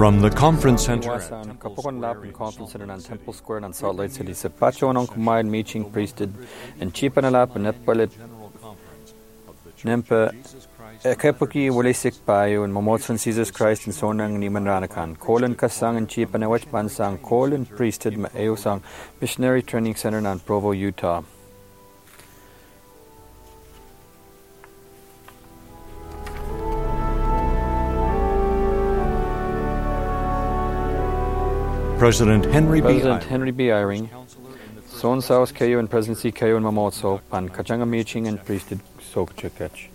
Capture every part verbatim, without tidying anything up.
From the Conference Center at Wasan, Kapokon Lap and Conference Center on Temple Square in Salt Lake City. Se Pacho on Kumail meeting priested and Chipanalap and Nepalit Nempa Kepoki Walisik Payo and Momotson Jesus Christ and Sonang Niman Ranakan. Colin Kasang and Chipanawach Bansang, Colin priested Maeo Missionary Training Center in Provo, Utah. President Henry B. President Henry B. Eyring, Son South Kayo and Presidency Kayo and Mamotso, Pan Kachanga Meeching and Priested Sokchakach.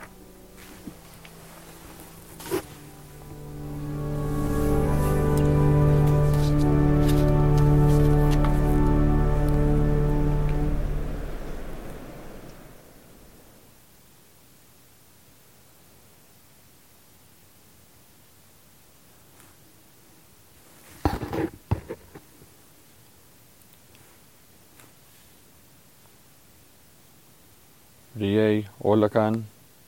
Rie Olakan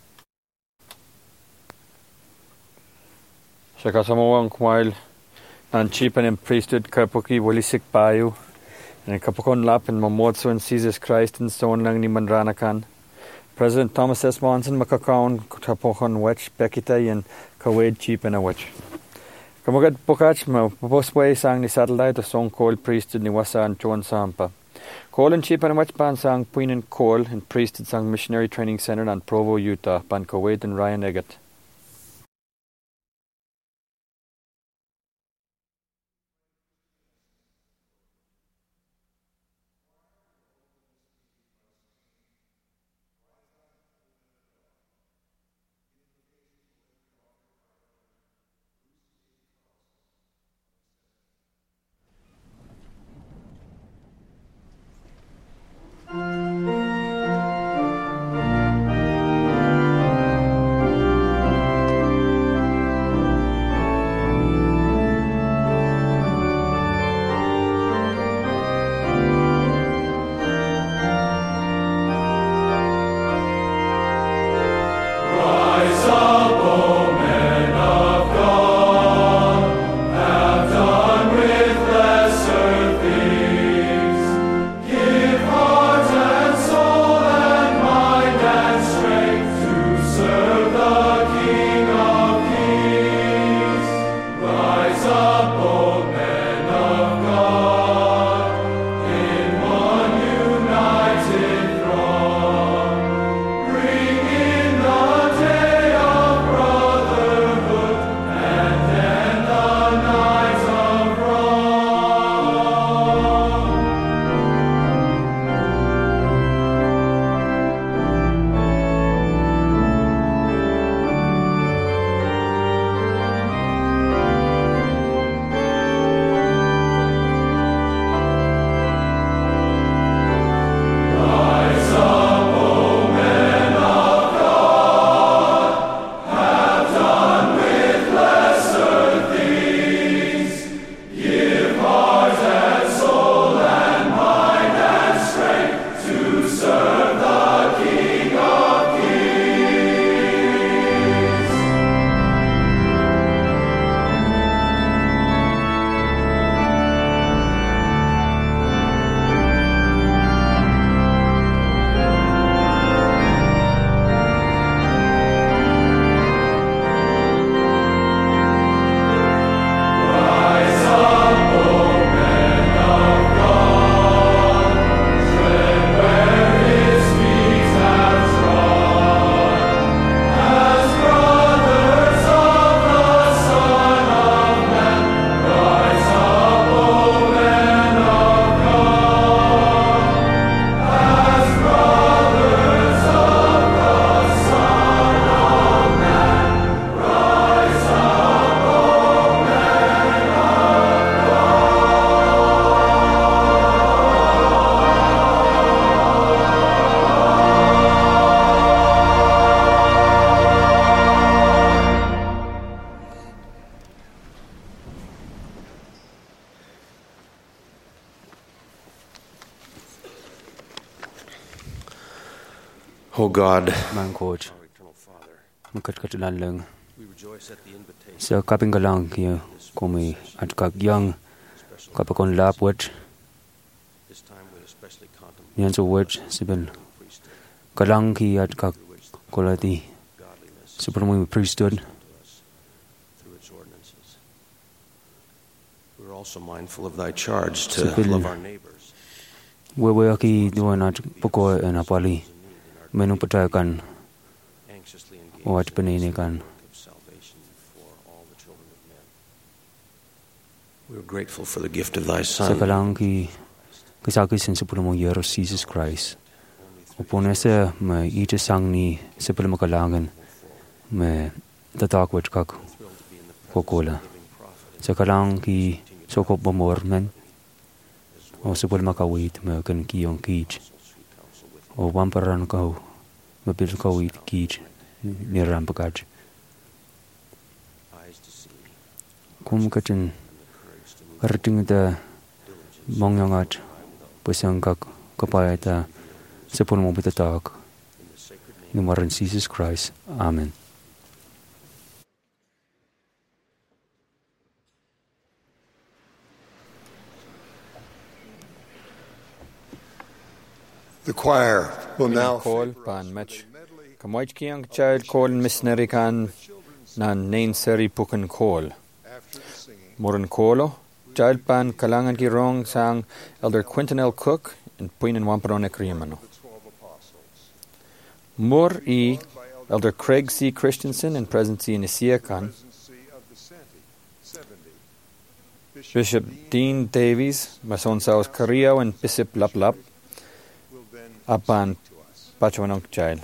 Shakasamoang Kumail and Chipan and Priesthood Kapoki Walisik Bayu and Kapokon Lap and Momotso and Jesus Christ and Stone Lang Niman Ranakan. President Thomas S. Monson Makakaon Kapokon Wech Bekita and Kawed Chipan a Wech. Kamagad Pokach Ma Posway sang the satellite of Song Cold Priesthood Niwasa and John Sampa. Cole and Chipan and Wech Ban sang Queen and Cole and Priested sang Missionary Training Center on Provo, Utah, Ban Kuwait and Ryan Eggett. O God, Mang coach. Makat katulan lang. Sa kaping galang ki kumi at kag young kapakon lap wet yan so wet sibel galang ki at kag kolati supermo priesthood. We're also mindful of thy charge to love our neighbors. Wewe aki duan at poko na pali menu patakan o at panini kan. We're grateful for the gift of thy Son. Sa galang ki kasaki sin supermo yeros Jesus Christ. Upon ese me ite sang ni supermo kalangan me tatak wet kag kokola. Sa galang ki sokop bomor men o supul makawit me kan kiyong kij o wamparan kau mabil kawit kij niram pagaj kum katin karating da mongyangat pusangkak kapayata supul mo bitatak ni maran Jesus Christ. Amen. The choir will now call pan match. Kamoich kiang child call missionary kan nan nain seri pukan call. Moran colo child pan kalangan ki rong sang Elder Quinton L. Cook and Puinen Wamparone Kriamano. Mur e Elder Craig C. Christensen and Presidency in Isia kan. Bishop Dean Davies, Mason South Korea and Bishop Lap Lap. Apan Pachuanong child.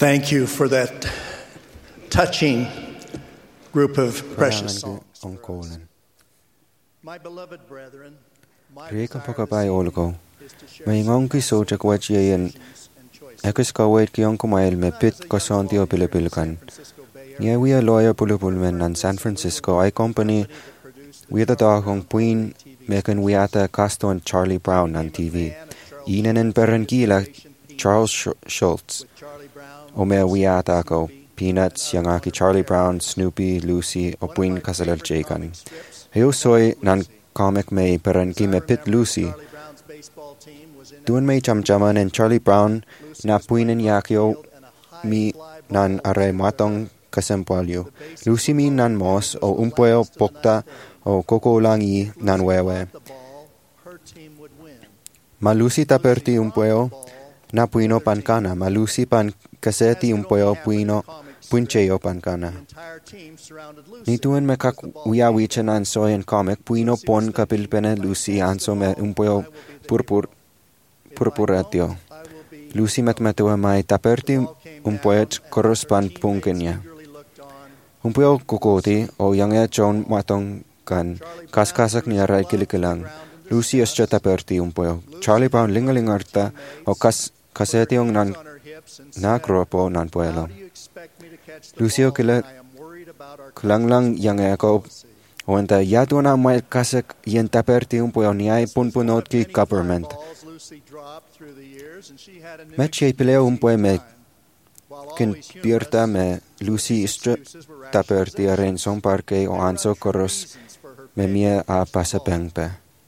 Thank you for that touching group of precious songs. Ang kolan. My beloved brethren, my Riek ang desire pagkabay this olgo. evening is to share May ngong kiso jak wach yayan. Ekus kawait kiyong kumail me pit kosonti o pilipilkan. Nye we a lawyer pulupulmen nan San Francisco ay company we the dog hong puin mekan we ata Caston Charlie Brown on T V. Inen en perengila Charles Schultz. O me we ata ako Peanuts yang aki Charlie Brown, Snoopy, Lucy o puin kasalal jekan. Heyo soy nan comic may perengki me pit Lucy. Doon may chamchaman en Charlie Brown na puinen yakyo mi nan aray matong kasempalyo. Lucy mi nan mos o umpueo pokta o kokolangi nan wewe. Ma Lucy taperti umpueo na puino pankana. Ma Lucy pan kaseti umpueo puino puncheo pankana. Nituen me kak wiawichen an soyen comic puino pon kapilpene Lucy anso me umpueo purpur purpuratio. Lucy metmetua mai taperti umpuet korospan punkenya. Umpueo kokoti o yange John matong kan kaskasak ni aray kilikilang. Lucy asya taperti umpueo. Charlie Brown lingalingarta o kas kasetiong nan nakropo nan puelo. Lucy o kila klanglang yange ako o enta yatu na mai kasak yen taperti umpueo ni ay punpunot ki government. Meche pileo umpue me kin pierta me Lucy istra taperti aren son parque o anso koros me mia a pasapengpe.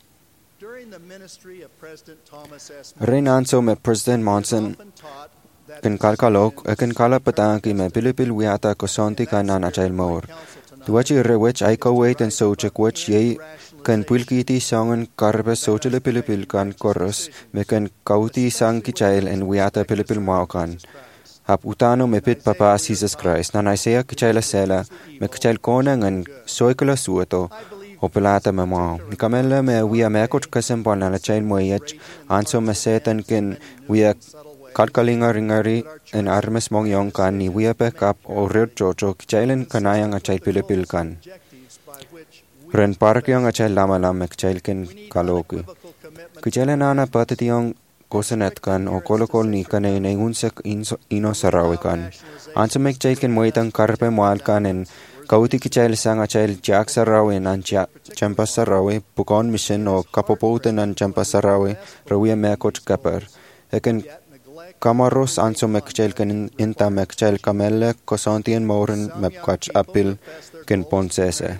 Aren anso me President Monson kin kalkalok e kin kalapatang ki me pilipil wiata kosonti kan anachail maur. Duachi rewech ay kawait en sochek wech yei kan pulkiti sangan karbe sochele pilipil kan koros me kan kauti sang kichail en wiata pilipil maukan. Hap utano me pit papa Jesus Christ nan Isaiah kichaila sela me kichail kona ngan soikala suoto o pelata me mau. Ni kamela me wia me akot kasempon na la chail moyech anso me setan kin wia kalkalinga ringari en armes mong yong kan ni wia pe kap o rir chocho kichailen kanayang achai pilipil kan. Ren park yung achai lama lama kichail kin kaloki. Kichailen ana patati yung kosanet kan o kolokol ni kanay na unsak ino sarawi kan. Anso me kichail kin moitang karpe moal kan en kauti kichail sang achai jak sarawi nan champas sarawi pukon mission o kapopote nan champas sarawi rawia me akot kapar. Ekin Kamaros anso mekchel ken inta mekchel kamelle kosantien moren mepkach apil ken ponsese.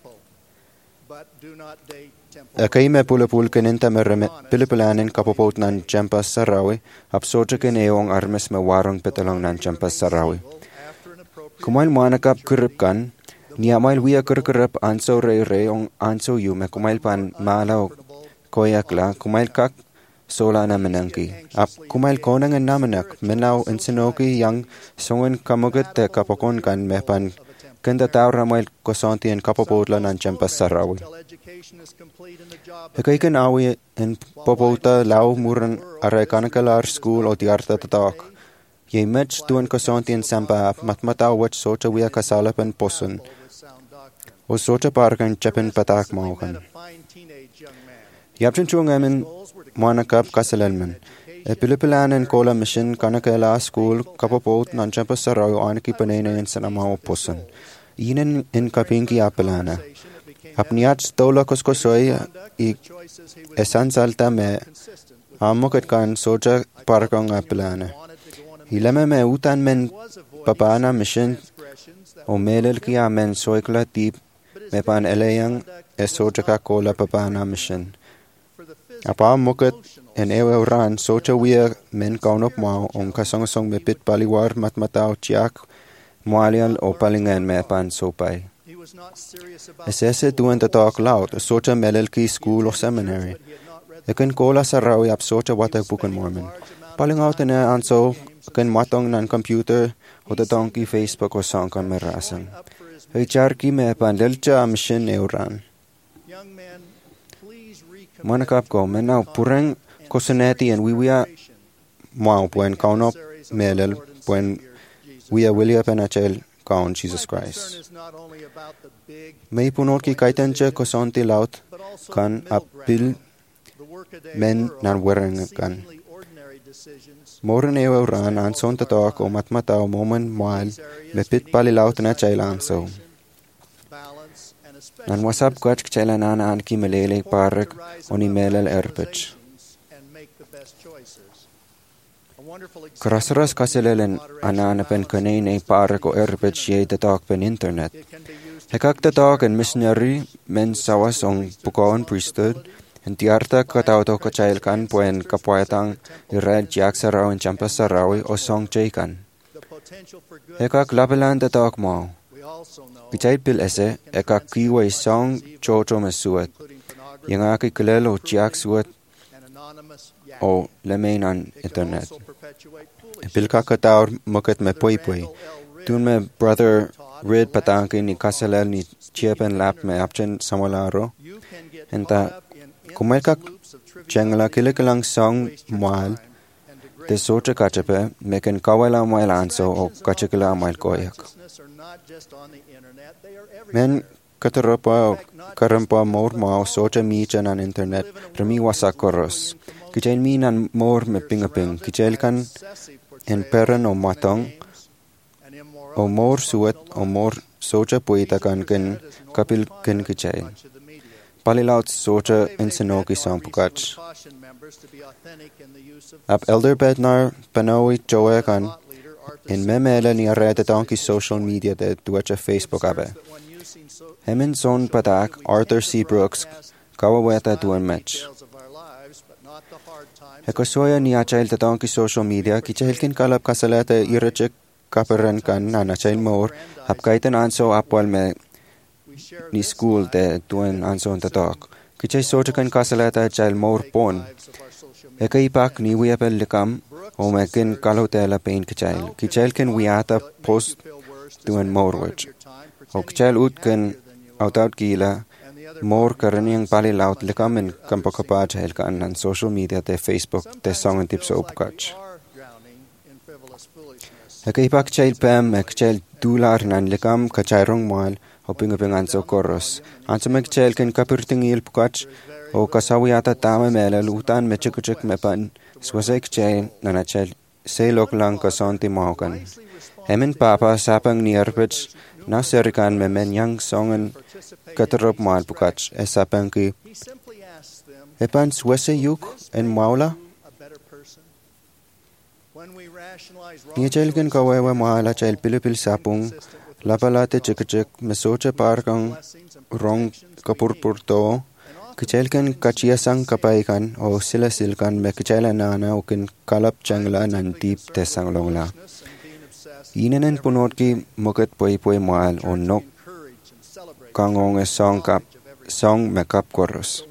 Akay me pulapul ken inta mereme pilipilanen kapopot nan champas sarawi apsocha ken eong armes me warong petalong nan champas sarawi. Kumail manakap kuripkan niamail wia kurkurip anso rey reyong anso yu me kumail pan malaw koyakla kumail kak sola na menangki. Ap kumail konang en namanak menaw ensinoki yang songen kamugat te kapokon kan mepan kenda tau ramail kosanti en kapopotla nan champas sarawi. Hekay kan awi en popota lau muran aray kanakalar school o tiarta tatak. Ye mech tuan kosanti en sampa matmataw wach socha wia kasalapan posun. O socha parkan chapen patak maukan. Yapchan chung emin manakap kasalalman. E pilipilanen kola mission kanakela school kapopot nan champas sarayo anaki panena en sanamao posan. Inen in kapinki apelana. Apniat stola koskosoy i esan salta me amokat kan socha parkong apelana. Hilame me utan men papana mission o melel kia men soikla tip me pan eleyang e socha ka kola papana mission. Apa mukat en ewe ran socha wia men kaunop mao on kasong-song me pit paliwar matmatao chiak moalial o palingan me pan sopay. Esese tuen tatak laut socha melel ki school o seminary. Ekan kola sarawi ap socha watak bukan mormon. Palingaw tene anso kan matong nan computer o tatong ki Facebook o sangkan merasang. Hichar ki me pan lelcha mission euran. Manakap ko menaw pureng kosaneti en wiwia mau puen kaunop melel puen wia wilia penachel kaon Jesus Christ. May punot ki kaitan che kosonti laut kan apil men nan weren kan. Moren ewe ran an son tatak o matmata o momen moal me pit pali laut na chailan so. Nan wasap kwach chailan an an ki melele parek oni melel erpech. Krasras kaselelen anana pen kanene parek o erpech ye tatak pen internet. Hekak tatak en missionary men sawas ong pukaon priesthood. En tiarta katauto kachail kan puen kapuayatang ired jak sarau en champas sarawi o song chaykan. Eka klapelan tatak mo. Kichai pil ese eka kiway song chocho mesuat. Yang aki kilelo jak suat o lemainan internet. Pil ka kataur mukat me pui pui. Tun me brother rid patangki ni kasalel ni chiepen lap me apchen samolaro. Enta Kumel ka chengla kilikalang song moal te socha kachape meken kawala moal anso o kachikila moal koyak. Men kataropa karampa mor mao socha michan an internet rami wasakoros. Kichail minan mor me pingaping kichail kan en peran o matong o mor suat o mor socha puita kan ken kapil ken kichail. Palilaut socha insanoki sampukach. Ap elder bednar panawi joekan in memele ni arete donki social media de duacha Facebook abe. Hemin son patak Arthur C. Brooks kawaweta duan match. Hekosoya ni achail ta donki social media kichailkin kalap kasalata irachek kaperan kan anachail mor ap kaitan anso apwal me ni school de tuen anson tatak. Kichay socha kan kasalata chail mor pon. Eka ipak ni wiapel likam o mekin kalotela pain kichail. Kichail ken wiata post tuen morwich. O kichail ut ken outout gila mor karaniang pali laut likam en kampakapa chail kan an social media de Facebook de song and tips upkach. Eka ipak chail pam ek chail dular nan likam kachairong moal o pingaping anso koros. Anso megchail ken kapirting ilpukach o kasawiata tama mele lutan mechikuchik mepan swasek chail nanachail seilok lang kasonti mohokan. Hemin papa sapang nierpich na serikan me menyang songen katarop moal pukach e sapang ki epan swase yuk en maula. Ni chail ken kawewa moala chail pilipil sapung lapalate chikchik mesocha parkang rong kapurpurto kichelkan kachiasang kapaikan o sila silkan me kichela nana o kin kalap changla nan deep tesang longla. Inanen punot ki mukat poi poi moal o nok kangong e song kap song me kap koros.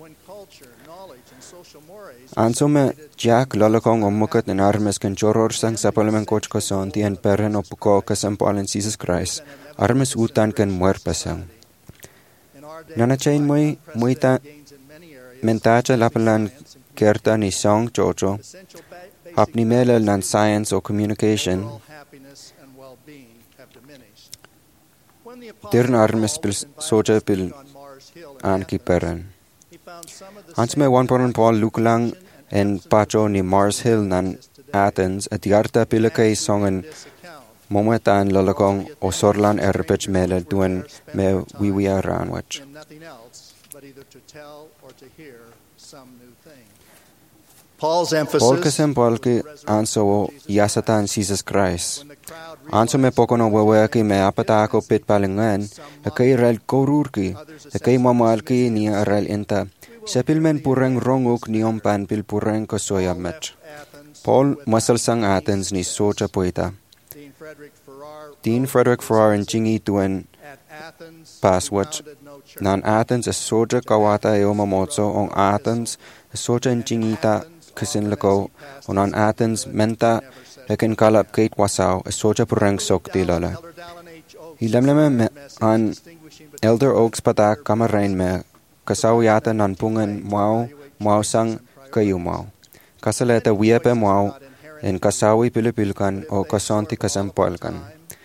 Anso me Jack lalakong o mukat en armes kan choror sang sapalaman coach kason ti en peren o puko kasampal en Jesus Christ. Armes utan kan muerpasang. Nanachain moy moita mentacha lapalan kerta ni song chocho. Hapni melel nan science o communication. Tirn armes pil socha pil anki peren. Hans me one poran Paul lukulang en pacho ni Mars Hill nan Athens at yarta pilakay songen momentan lalakong o sorlan erpech mele duen me wiwia ranwach. Paul's Paul emphasis kasem Paul ki anso o yasatan Jesus Christ. Anso me pokono weweki me apatako pit palingan, kay rel korurki, kay mamalki ni rel inta. Sepil men pureng ronguk ni ompan pil pureng kosoya mech. Paul masal sang Athens ni socha poeta. Dean Frederick Farrar en chingi tuen paswach. Nan Athens es socha kawata e omamotso on Athens es socha en chingita kisin lako on Athens menta lekin kalap kate wasau es socha pureng sokti lala. Ilamleme me an Elder Oaks patak kamarain me kasaw yata nan pungan mau mau sang kayu mau. Kasaleta wiepe mau en kasawi pilipilkan o kasonti kasampolkan.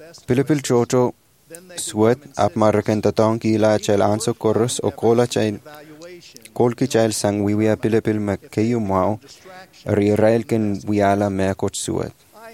Pilipil chocho suet ap marakan tatong kila chel anso korus o kola chel kol ki chel sang wiwia pilipil ma kayu mau ri rail ken wiala me kot suet.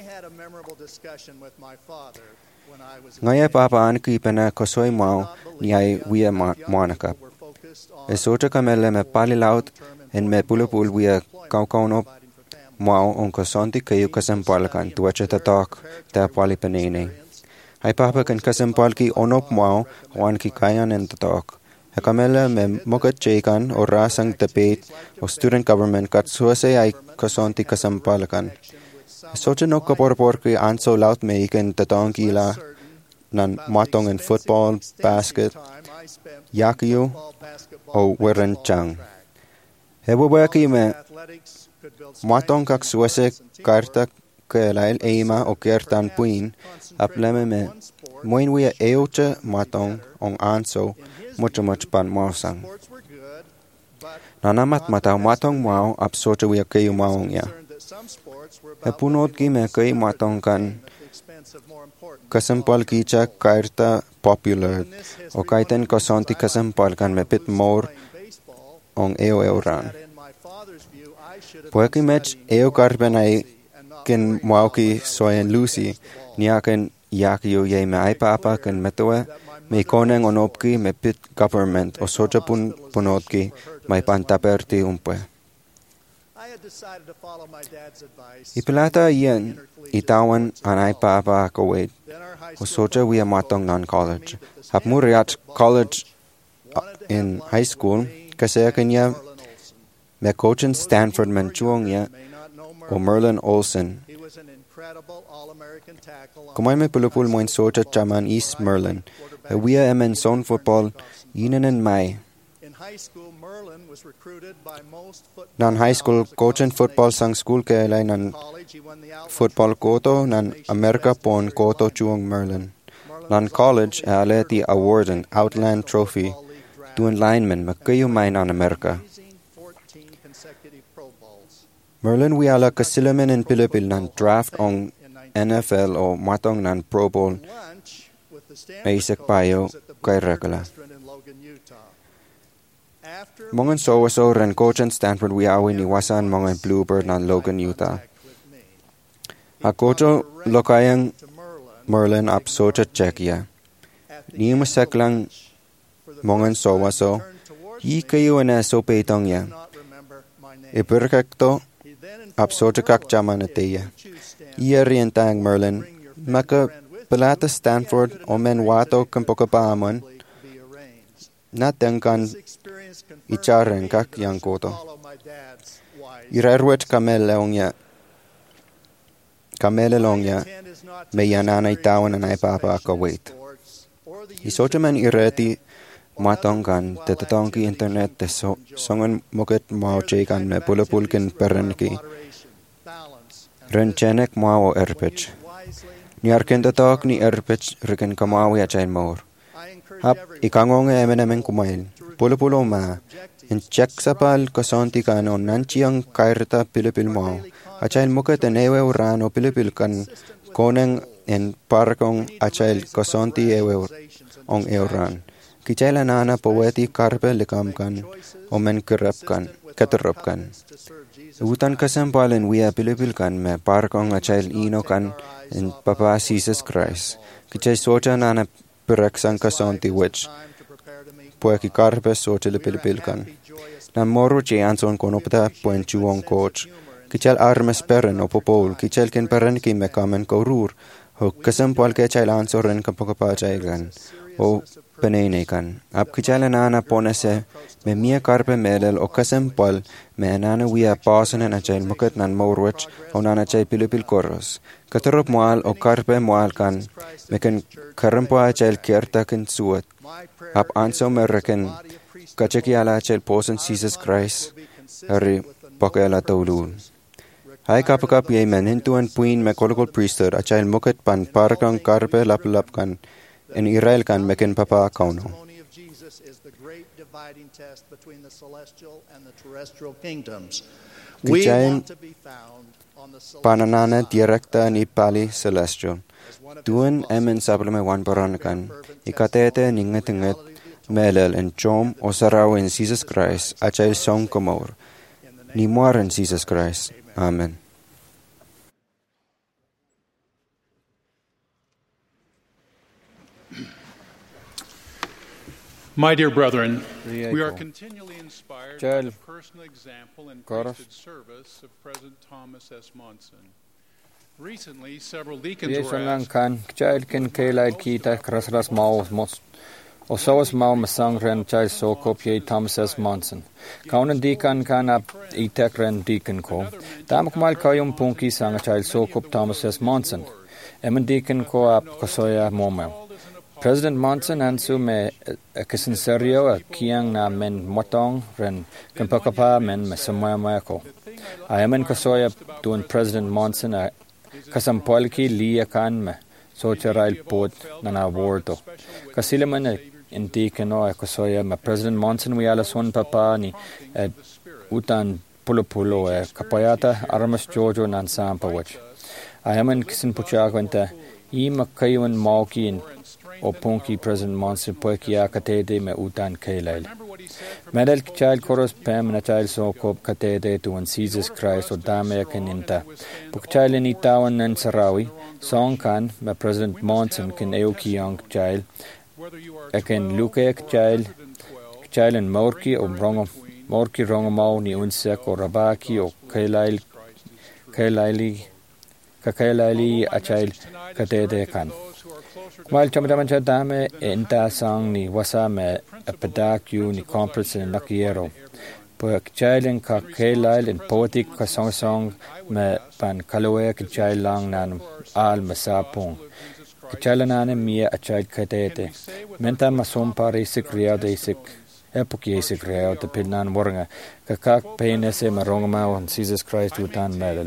Ngaya papa an ki pena kosoy mau niay wia manakap. E socha kamele me pali laut en me pulupul wia kaukauno mau on kosonti kayu kasampalkan tuacha tatak ta pali penene. Hai papa kan kasampalki onop mau wan ki kayan en tatak. E kamele me mokat jekan o rasang tapet o student government kat suase ay kosonti kasampalkan. E socha no kapor ki anso laut me ikan tatang kila nan matong en football, basket, yakiyo o werenchang. Hebobaki me matong kak suase karta kelail eima o kertan puin apleme me moin wia eocha matong ong anso mucho much pan mausang. Nanamat mataw matong mau ap socha wia kayo maong ya. Epunot ki me kay matong kan kasampal kicha karta popular o kaiten kosonti kasampal kan me pit more ong eo euran. Pueki mech eo karpen ay ken mauki soyen Lucy niaken yakiyo ye me ay papa ken metoe me koneng onopki me pit government o socha pun punotki may pantaperti umpe. Ipilata iyan itawan anay papa kawait o socha wia matong non-college. Hapmuriat college in high school kasi kanya me coachin Stanford Manchuong ya o Merlin Olsen. Kumay me pulupul mo in socha chaman East Merlin. E wia emen son football yinen en may. Nan high school coachin football sang school kailay nan football koto nan America pon koto chuong Merlin. Nan college ale ti award and Outland Trophy tuan lineman makayo may nan America. Merlin wiala kasilamen in Pilipil nan draft ong N F L o matong nan Pro Bowl Isaac Payo kay Rekala. Mongan sowaso ren coachin Stanford wiawi ni wasan mongan Bluebird nan Logan, Utah. A kocho lokayang Merlin ap socha Czechia. Ni maseklang mongan sowaso yi kayo na so peitong ya. Ipirkakto ap socha kak chamanataya. Iya rientang Merlin maka pelata Stanford o men wato kampokapamon natengkan icharen kak yang koto. Irerwet kamele ongya kamele longya me yanana itawan anay papa akawait. Isocha man ireti matongkan tetatongki internet te so, songan moket mao chekan me pulapulkin perenki. Renchenek mao erpech. Niarken tatok ni erpech riken kamawi achain maur. Hap ikangonge emenemen kumail. Pulapulo ma. In check sapal kosonti kan on nanchiang kairta Pilipil mao. Achain moket en ewe uran o Pilipil kan koneng en parkong achail kosonti ewe ong euran. Kichaila nana poeti karpe likamkan omen kerapkan katerapkan. Utan kasampalen wia Pilipilkan me parkong achail inokan in Papa Jesus Christ. Kichay socha nana piraksan kasonti which poeki karpe socha le Pilipilkan. Nan moro che anson konopta puen chuong coach. Kichal armes peren o popol kichal ken peren ki me kamen korur. Ho kasampal ke chail ansoren kapokapachaigan. O penene kan. Ap kichala nana ponese me mia karpe melel o kasampal me nana wia pasanen achail mukat nan morwich o nana chay Pilipil koros. Katarop moal o karpe moal kan me ken karampo achail kierta ken suat. Ap anso mereken kacheki ala achail posen Jesus Christ ari pakela taulun. Hai kapakap ye men hintuan puin me kolokol priesthood achail mukat pan parkang karpe lap lap kan en Israel kan meken papa kauno. dividing test between the celestial and the terrestrial kingdoms. Ki We jain want to be found on the pananana celestial side. direkta ni pali celestial. Tuan emen sablame wan baranakan. Ikatete ningetinget melel en chom osarau in Jesus Christ. Achai song komor. Ni muar in Jesus Christ. Amen. My dear brethren, Ria we are ko. continually inspired by Chal. the personal example and Koros. priesthood service of President Thomas S. Monson. Recently, several deacons Yes, were lang asked kan child can kailai kita krasras mau mos o sawas mau masang ren child so kopye Thomas S. Monson. Kaunan deacon kan ap itek ren deacon ko. Tamak mal kayum punki sang child so kop Thomas S. Monson. Emen deacon ko ap kosoya momel. President Monson ansu me a kisin serio a kiang na men motong ren kempakapa men me samoya moyako. I amen kosoya tuan President Monson a kasampolki liya kan me socharail pot nana warto. Kasilaman in deacon o kosoya me President Monson we ala son papa ni eh, utan pulo pulo e kapayata aramas jojo nan sampa wach. I amen kisin puchagwenta i makayuan mauki in o punki President Monson poekia katede me utan kailal. Medal child koros pam na child so kop katede to an Jesus Christ o dame kaninta. Puk child ni tawan nan sarawi song kan me President Monson kin eoki young child. Aken luke child child and morki o rongo morki rongo mau ni unsek o rabaki o kailal kailali kakailali a child katede kan. While Chamadamancha Dame enta sang ni wasa me apadaku ni conference in Nakiero. Po kchailin ka kailal in poetic ka song song me pan kaloe kchail lang nan al masapong. Kchailanane mia a child katete. Menta masom pare sik ria de sik. Epoki sik ria de pinan waranga. Kakak penese marongma on Jesus Christ utan medal.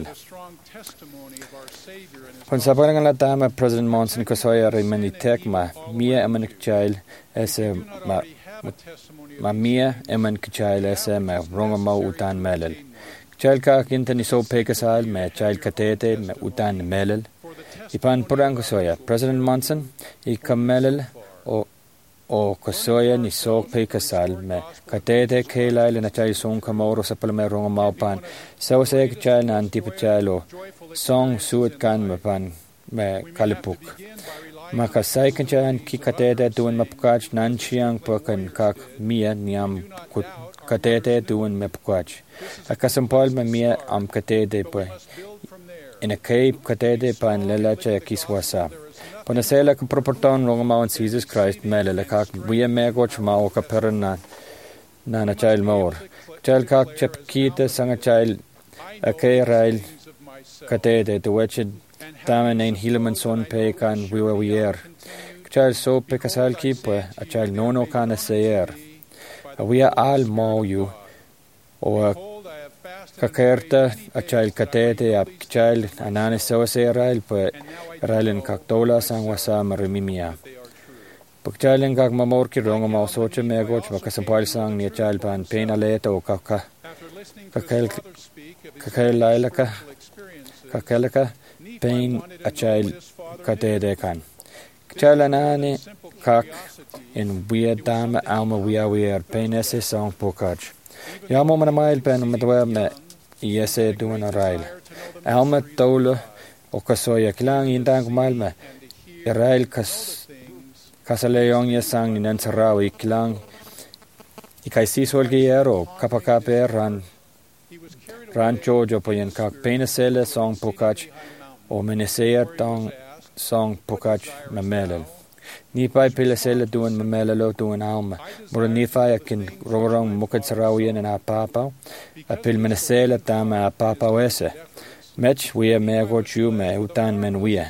Pon sabarang la dama President Monson kosoya remani tek ma mia eman child ese ma ma mia eman child ese ma ronga mau utan melel. Child ka kinta ni so pekasal me child katete me utan melel. Ipan purang kosoya President Monson I kamelel o o kosoya ni so pekasal me katete kailal na child song kamoro sa palme ronga mau pan. So se child na antipachalo song suit kan mapan me kalipuk. Maka saikan chan ki katete tuan mapukach nan chiang pakan kak mia niam katete tuan mapukach. Akasampal me mia am katete pa. In a cape katete pan lelacha kiswasa. Panasela ka proporton rong mawan Jesus Christ mele kak buya megoch mao ka peran na na child maor. Child kak chap kita sanga child a kay rail katete to wetched tamen ein hileman son pe kan we were we er. Child so pe kasal kipe a child nono kan a seer. A we are all mau you o kakerta a child katete a child anane so se rail pe railin kaktola sang wasa marimimia. Pagchalin kak mamor ki ronga mau soche megoch makasampal sang ni child pan pena leta o kaka kakel kakel lailaka kakelaka pain a child katede kan. Chalanani kak in weird dame alma wea weir pain esse song pokach. Yamo man a mile pen matwa me yese doing a rail. Alma tole o kasoya klang in dank malme. Rail kas kasaleong ya sang ni nansarawi klang ikaisi solgiero kapakape ran rancho jo poyen kak penesele song pokach o meneseer tong song pokach mamelel. Ni pai pelesele duen mamelelo duen alma. Mura ni fai akin rorong mukad sarawiyan na apapa. Apil menesele tama apapa wese. Mech wea mea goch yu me utan men wea.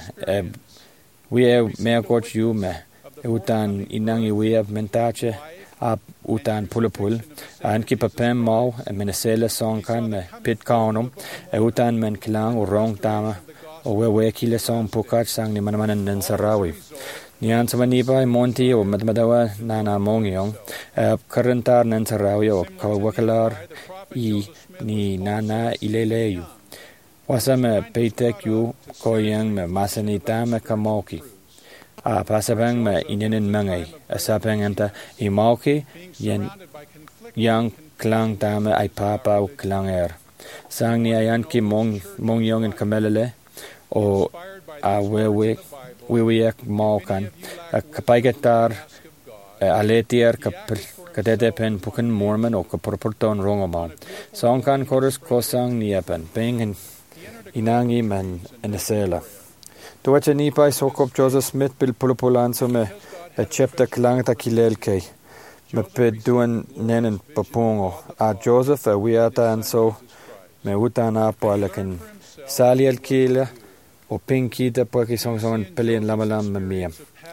Wea mea goch yu me utan inangi wea mentache ap utan pulapul. An ki papem mau e menesele song kan me pit kaunum. E utan men kilang o rong tama. O we we kile song pokach sang ni manamanan nan sarawi. Nian sa maniba monti o madmadawa na na mongyong karantar nan sarawi o kawakalar i ni nana ileleyu. Wasa me peitek yu koyang me masanita me kamoki. A pasabang me ininin mangay. Asapang anta imauki yen yang klang tame ay papa o klang er. Sang ni ayan ki mong mongyong en kamelele o a wewe wiwiyak maukan a kapaigatar aletier kapil kadete pen pukin morman o kapurpurton rongomau. Song kan chorus kosang niapen pengen inangi man enesela. Tuwache nipai sokop Joseph Smith bil pulupulanso me a chapter klangta kilelkei. Me peduan nenen papungo. A Joseph a wiata anso me utana palakin saliel kila o pinkita paki song song pilien lamalam me mia.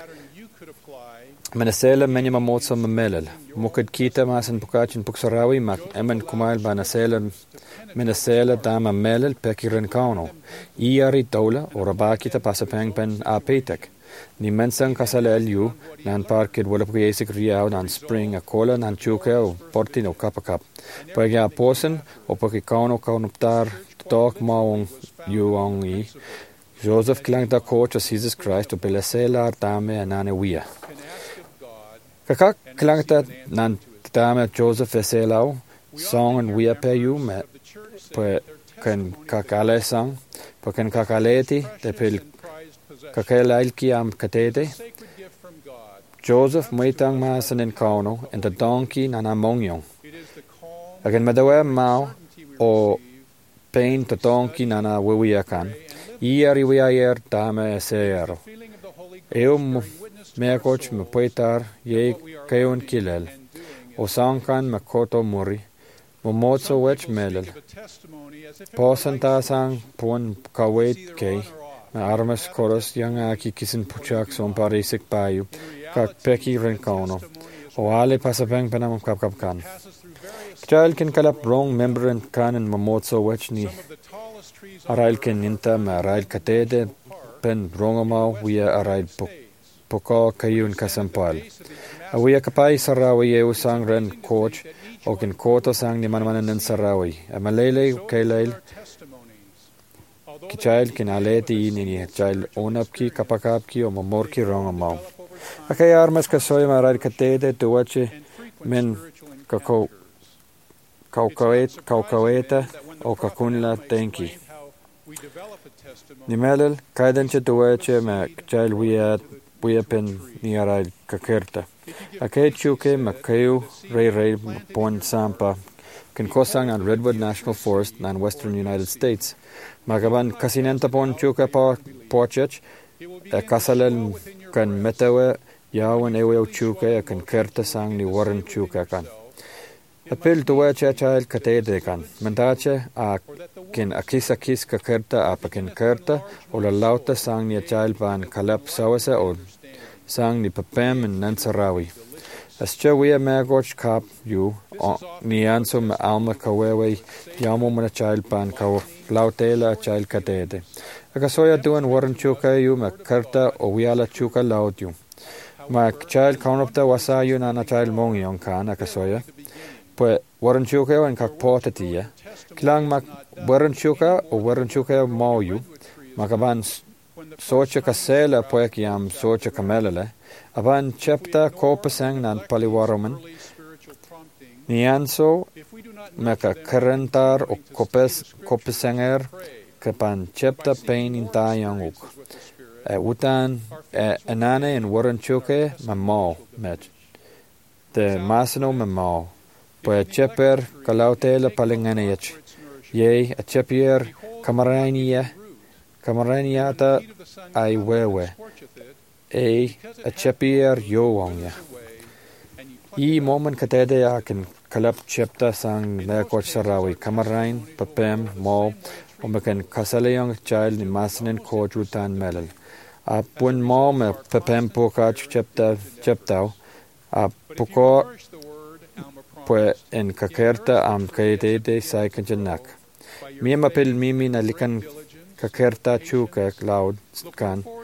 Menasela menima motso me melel. Mukad kita masan pukachin puksarawi mak emen kumail banasela menasela dama melel peki renkano. Iari dola o rabakita pasapang pen a petek. Ni mensang kasala elu nan parkid wala pagayesik riyaw nan spring a cola nan chuka o portin o kapakap. Pagi a posen o paki kauno kaunuptar tok maong yuong i. Joseph klang da coach of Jesus Christ o belasela dame anane wia. Kakak klang da nan dame Joseph veselao song and wia pe yu me pe kan kakale sang pe kan kakaleti te pel kakelail ki am katete. Joseph maitang masan en kauno en the donkey nana mongyong. Again madawe mau o pain to donkey nana wiwiakan. Iari wiayer dame seero. Eum mea coach me poetar ye kayon kilel. O sangkan me koto muri. Momotso wech melel. Posanta sang pon kawet kei. Me armas koros yang aki kisin puchak son parisik payu. Kak peki renkauno. O ale pasapeng penam kap kap kan. Child can kalap wrong member and kan and momotso wech ni. Arail ken ninta me arail katede pen rongomau wia arail poko kayun kasampal. Awia kapai sarawi yeu sang ren coach o ken koto sang ni manmanan sarawi. A malele kailail ki child ken aleti ni ni child onap ki kapakap ki o momor ki rongomau. Akay armas kasoy ma arail katede tuwache men kako kaukawet kaukaweta o kakunla tenki. Nimelel kaidan che tuwache me child wia wia pen ni arail kakerta. Akay chuke makayu ray ray pon sampa ken kosang an Redwood National Forest nan Western United States. Magaban kasinenta pon chuka pa pochech e kasalel kan metawe yawan ewe chuka e kan kerta sang ni warren chuka kan. Apel tuwache child katede kan. Mentache a ken akis akis kakerta apa ken kerta o la lauta sang ni child ban kalap sawasa o sang ni papem en nansarawi. Asche wia magoch kap yu ni anso me alma kawewe yamo mana child pan kaw lautela child katede. Akasoya duan warren chuka yu me karta o wiala chuka laut yu. Ma child kaunopta wasa yu nana child mong yon kan akasoya. Pues warren chuka yu en kak potatia. Klang mak warren chuka o warren chuka yu mau yu. Makaban socha kasela poek yam socha kamelele. Aban chapta kopasang nan paliwaroman. Nianso meka karantar o kopes kopasanger kapan chapta pain in tayanguk. E utan e anane en warren chuke mamau met. De masano mamau. Pues cheper kalautela palinganayach. Ye a chepier kamarania kamaraniata ay wewe. E a chepier yoongya. I moment katede akin kalap chepta sang lekoch sarawi kamarain papem mo o mekan kasalayang child ni masnen coach rutan melel. A pun mo me papem pokach chepta cheptao. A poko pues en kakerta am kaitete saikanjanak. Mima pil mimi na likan kakerta chuka cloud kan.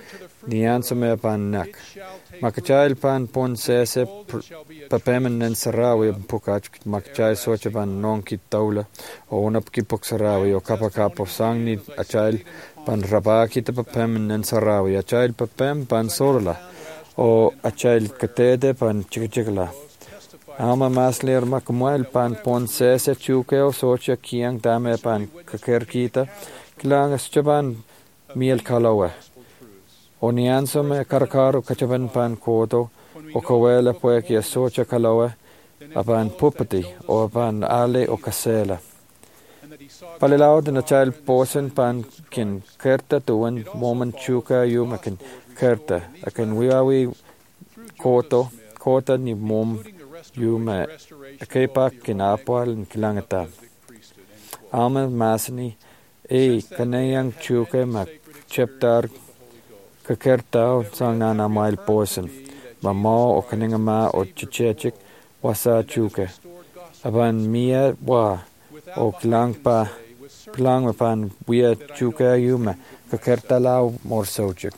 niansome pan nak. Makachail pan pon sese papemen nen sarawi pukach makachai socha pan non ki taula o unap ki puk sarawi o kapa kapa sang ni achail pan rabaki te papemen nen sarawi achail papem pan sorla o achail katede pan chikchikla. Alma masler makmuel pan pon sese chuke o socha kiang dame pan kakerkita kilang aschaban miel kalawa. O niansome karkaru kachaban pan koto o kawela pueki a socha kalawa apan pupati o pan ale o kasela. Palilaud na child posen pan kin kerta tuan moment chuka yu makin kerta akin wiawi koto kota ni mom yu ma akepa kin apal in kilangata. Alma masni e kanayang chuka mak cheptar kakertao sang na na mail posen ba mo o kaningama o chichechik wasa chuke aban mia wa o klang pa klang pan wia chuke yuma kakertalao mor sochik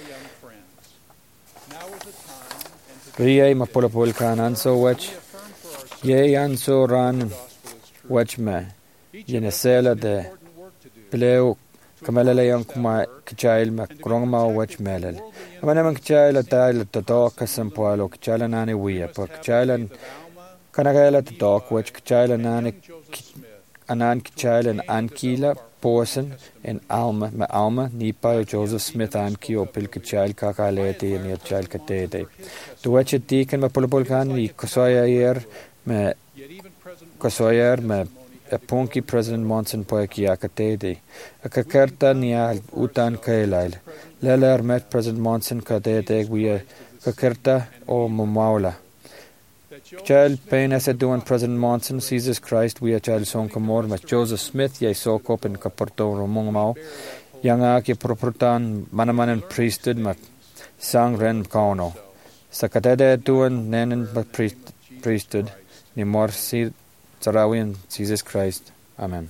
riai mapolapol kanan so wach ye anso ran wach me yenesela de pleo kamalala yang kuma kichail mak krongma wach melal amana man kichail tal to kasam palo kichail nani wiya pa kichail kanagala to wach kichail nani anan kichail an ankila posen en alma ma alma nipa Joseph Smith anki o pil kichail kakalete ni kichail katete to wach tiken ma polpol kan ni kosoya yer me kosoyer me a punky President Monson poeki akatede. A kakerta niya utan kailail. Leler met President Monson kadede guya kakerta o mamaula. Child pain as a doing President Monson, Jesus Christ, we a child song kamor, mas Joseph Smith, ye so kop in kaporto romongmao. Yanga ki proprotan manaman and priesthood, ma sang ren kauno. Sakatede doing nenen but priesthood, ni mor si Sarawian Jesus Christ. Amen.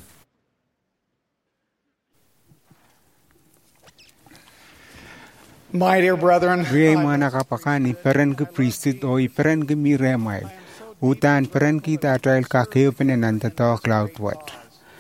My dear brethren, Rie mana kapakani peren ke priesthood o i peren ke miremail. Utan peren kita trail ka keopen nanta to cloud wat.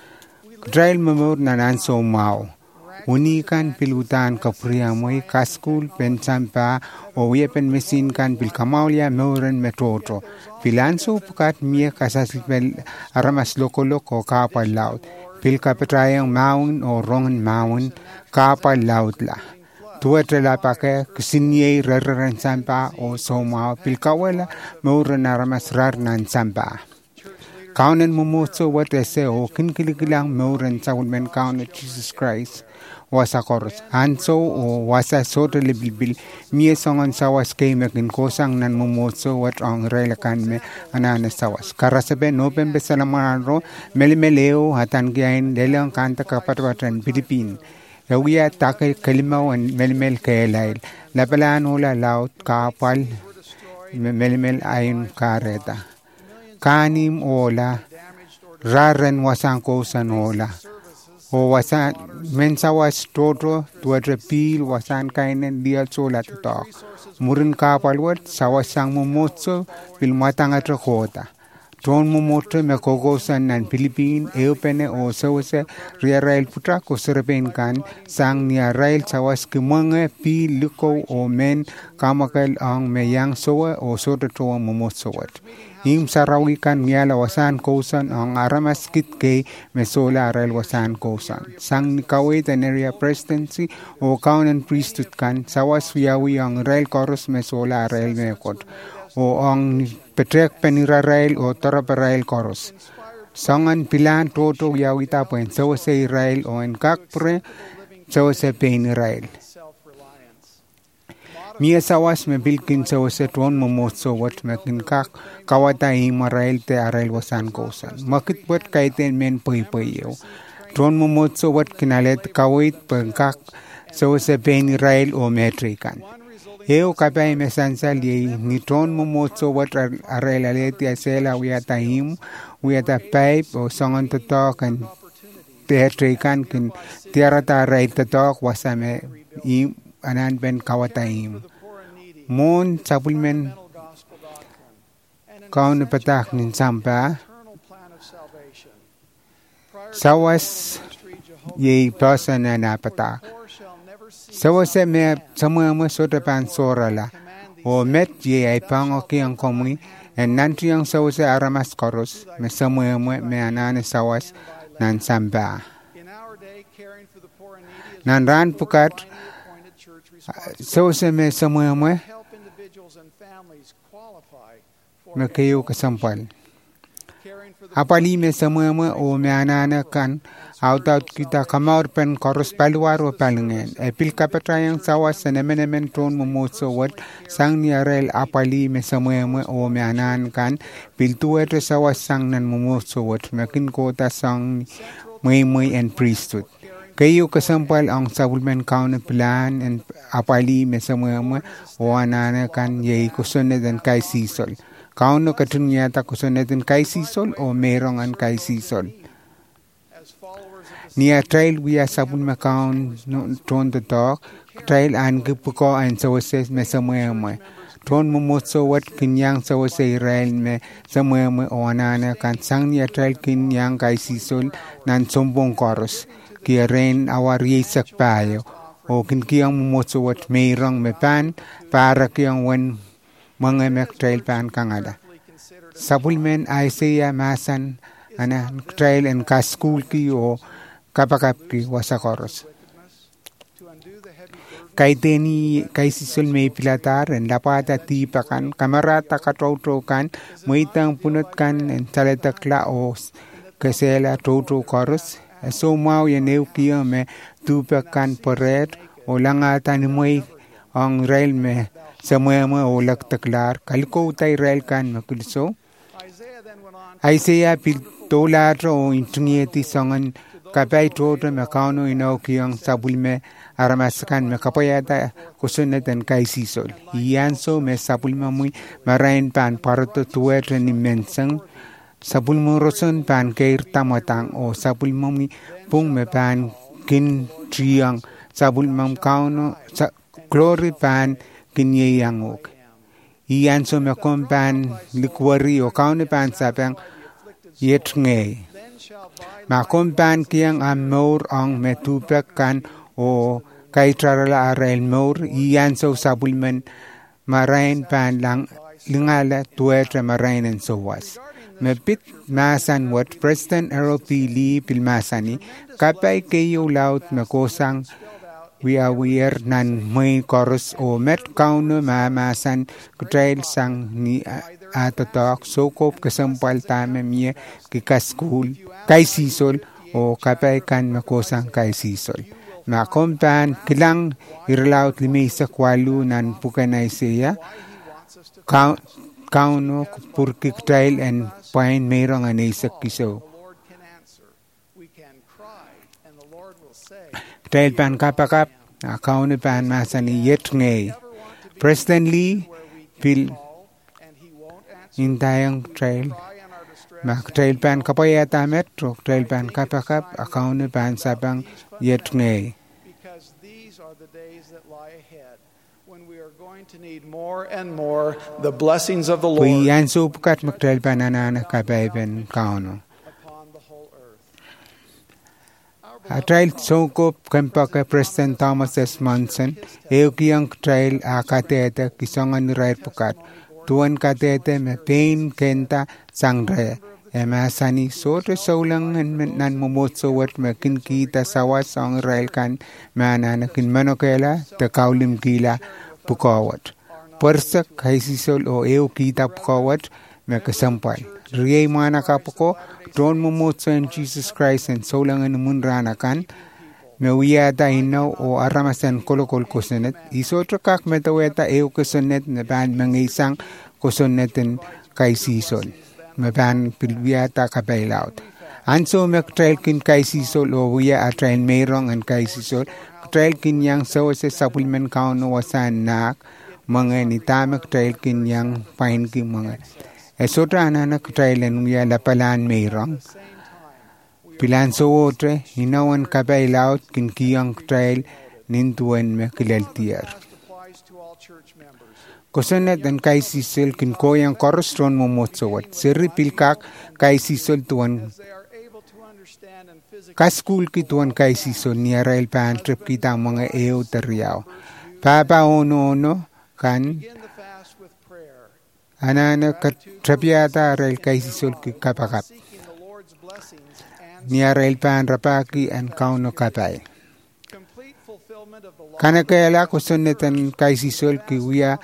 Trail memor nanan so mau. Uni kan pilutan kapria moi kaskul pen sampa o wepen mesin kan pil kamaulia meuren metoto. Pilanso pukat mie kasasil pel aramas loko loko kapal laut. Pil kapetrayang maun o rongan maun kapal laut la. Tua trela pake kesinye reren sampa o somao pil kawela meuren aramas rar nan sampa. Kaunen mumutso wat ese o kinkilikilang meuren sawun men kaunet Jesus Christ. Wasa koros anso o wasa soto libil mie songon sawas kay mekin kosang nan mumotso wat ang relakan me anana sawas karasabe no pembe salamanro melimeleo hatan gain delang kanta kapatwatan Philippine yawiya takay kalimaw an melimel kaylail labalan ola laut kapal melimel ayon kareta kanim ola raren wasang kosan ola o wasan mensawas toto tuadre pil wasan kainen dia sola tok murin kapal wat sawasang mumotso pil matanga trokota ton mumotso me kogosan nan Philippine eupene o sawase riarail putra ko serpen kan sang nia rail sawas kemange pil luko o men kamakal ang meyang soa o soto to mumotso wat Im sarawi kan ngala wasan kosan ang aramas kitke mesola aral wasan kosan. Sang nikawit an area presidency o kaunan priesthood kan sawas wiyawi ang rail chorus mesola aral mekot. O ang petrek penira rail o tarap rail chorus. Sangan pilan toto wiyawi tapoin sawase rail o en kakpre sawase pen rail. Mia sawas me bilkin sawase tuon momotso wat mekin kak kawata i marail te arail wasan kosan. Makit wat kaiten men pay payo. Tuon momotso wat kinalet kawit pengkak sawase pen rail o metrikan. Eo kapay mesansal ye ni tuon momotso wat arail aleti asela wiyata him wiyata pipe o songon totok and teatrikan kin tiarata rail totok wasame i anan ben kawataim. Mon supplement kaun patak nin sampa sawas ye person na patak. Sawas me samua mo sota pan sorala o met ye ay pango kiyang komui en nantriyang sawas aramas koros me samua mo me anane sawas nan sampa. Nan ran pukat sawas me samua mo me kayo kasampal. Apali me samua mo o me anane kan autat kita kamar pen koros paluar o palungen. Epil kapatayang sawas sa nemen-nemen tron mumuso wat sang niarel apali me samua mo o me anan kan piltuet sawas sang nan mumuso wat makin kota sang muy-muy and priesthood. Kayo kasampal ang supplement count plan and apali me samua mo o anana kan yay kusunod ang kay sisol. Kauno katunyata kusunod ang kay sisol o merong ang kay sisol. Nia trail via sabun makan ton the dog trail and gipuko and so says me somewhere me ton mumotso wat kinyang so say rail me somewhere me onana kan sang nia trail kinyang kai sisol nan sombong koros ki rain awar yesak payo o kin kiyang mumotso wat meirang me pan para kiyang wen mga mek trail pan kangada supplement Isaiah masan ana trail and ka school ki o kapakap ki wasa koros. Kay teni kay sisol may pilatar en lapata tipakan kamarata katrotrokan muitang punotkan en talatakla o kasela trotro koros. So mau ya neu kiyo me tupakan poret o langatan muy ang rail me samuya mo o laktaklar kaliko tay rail kan makulso. Isaiah pil tolatro o intungiyeti songan kapay toto me kauno ino kiyang sabul me aramaskan me kapayata kusunetan kay sisol. Iyanso me sabul me muy marain pan parato tuwet ni mensang sabul mo roson pan kair tamatang o sabul mo muy pung me pan kin triyang sabul mam kauno sa glory pan kinyayangok. Iyanso me kompan likwari o kauno pan sapang yet ngay. Makumpan kiyang amor ang metupakan o kay trarala arel mor iyan so sabulman marain pan lang lingala tuwetra marain and so was. Mepit masan what President Aropili pilmasani kapay kayo laut makosang we are wear nan may koros o met kauno mamasan kutrail sang ni atatak sokop kasampal tama miya kikaskul kay sisol o kapay kan makosang kay sisol. Makompan kilang irlaut limay sa kwalu nan pukanay siya kauno purki kutrail and pain mayroong anay sa kiso. Trail pan kapakap, akaun pan masani yet ngay. President Lee, pil intayang trail. Mak trail pan kapayata metro, trail pan kapakap, akaun pan sabang yet ngay. Because these are the days that lie ahead when we are going to need more and more the blessings of the Lord. Kuyan supukat mak trail pan anana kapay pan kauno. A trial songkop kempaka President Thomas S. Monson, eukiyang trial a katete kisongan rai pukat, tuan katete me pain kenta sangre, emasani soto saulang nan momotso wat makin kita sawas ang rail kan mananakin manokela te kaulim kila pukawat. Persak haisisol o eu kita pukawat me kasampal. Riyay mana kapuko, Don momotso in Jesus Christ and solang an munranakan, me wiyata inaw o aramasan kolokol kusunet, isotrakak metaweta eo kusunet na ban mangisang kusunetin kay sisol. Me ban pilwiyata kabaylaut. Anso mek trail kin kay sisol o wiya a trail mayrong an kay sisol, trail kin yang sawa sa supplement kauno wasan nak, mga nitamek trail kin yang pain kin mga. Esotra anak trail and we are lapalan mayrong. Pilan so otre, hinawan kabay laut kin kiyang trail nintuan me kileltier. Kosonet dan kai sisel kin koyang korostron momotsowat. Seri pilkak kai sisel tuan ka school ki tuan kai sisel ni arail pan trip kita mga eo teriao. Papa ono ono kan anana kat trapiata arail kai sisel ki kapakap. Ni arail pan rapaki and kauno kapay. Kana kaya kosonetan kai sisel ki wiya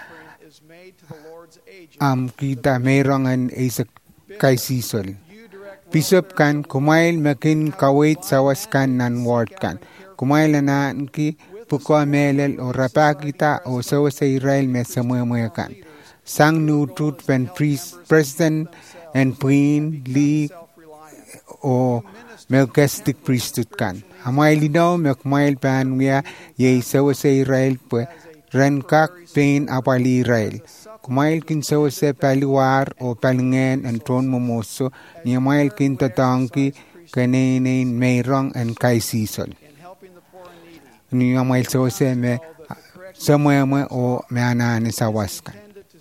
am kita merongan isak kay sisol. Bishop kan kumail makin kawait sawas kan nan ward kan. Kumail na ki pukwa melel o rapa kita o sawas sa Israel me samuya kan. Sang new truth pen president and queen li o Melchizedek priesthood kan. Amay linaw me kumail pan wiya ye sawas sa Israel pe renkak pain apali Israel. Kumail kin sawa se paliwar o palingen and tron momoso ni mail kin tatangki kanenin mayrong and kai sisol. Ni mail sawa se me samoy mo o me anani sawaska.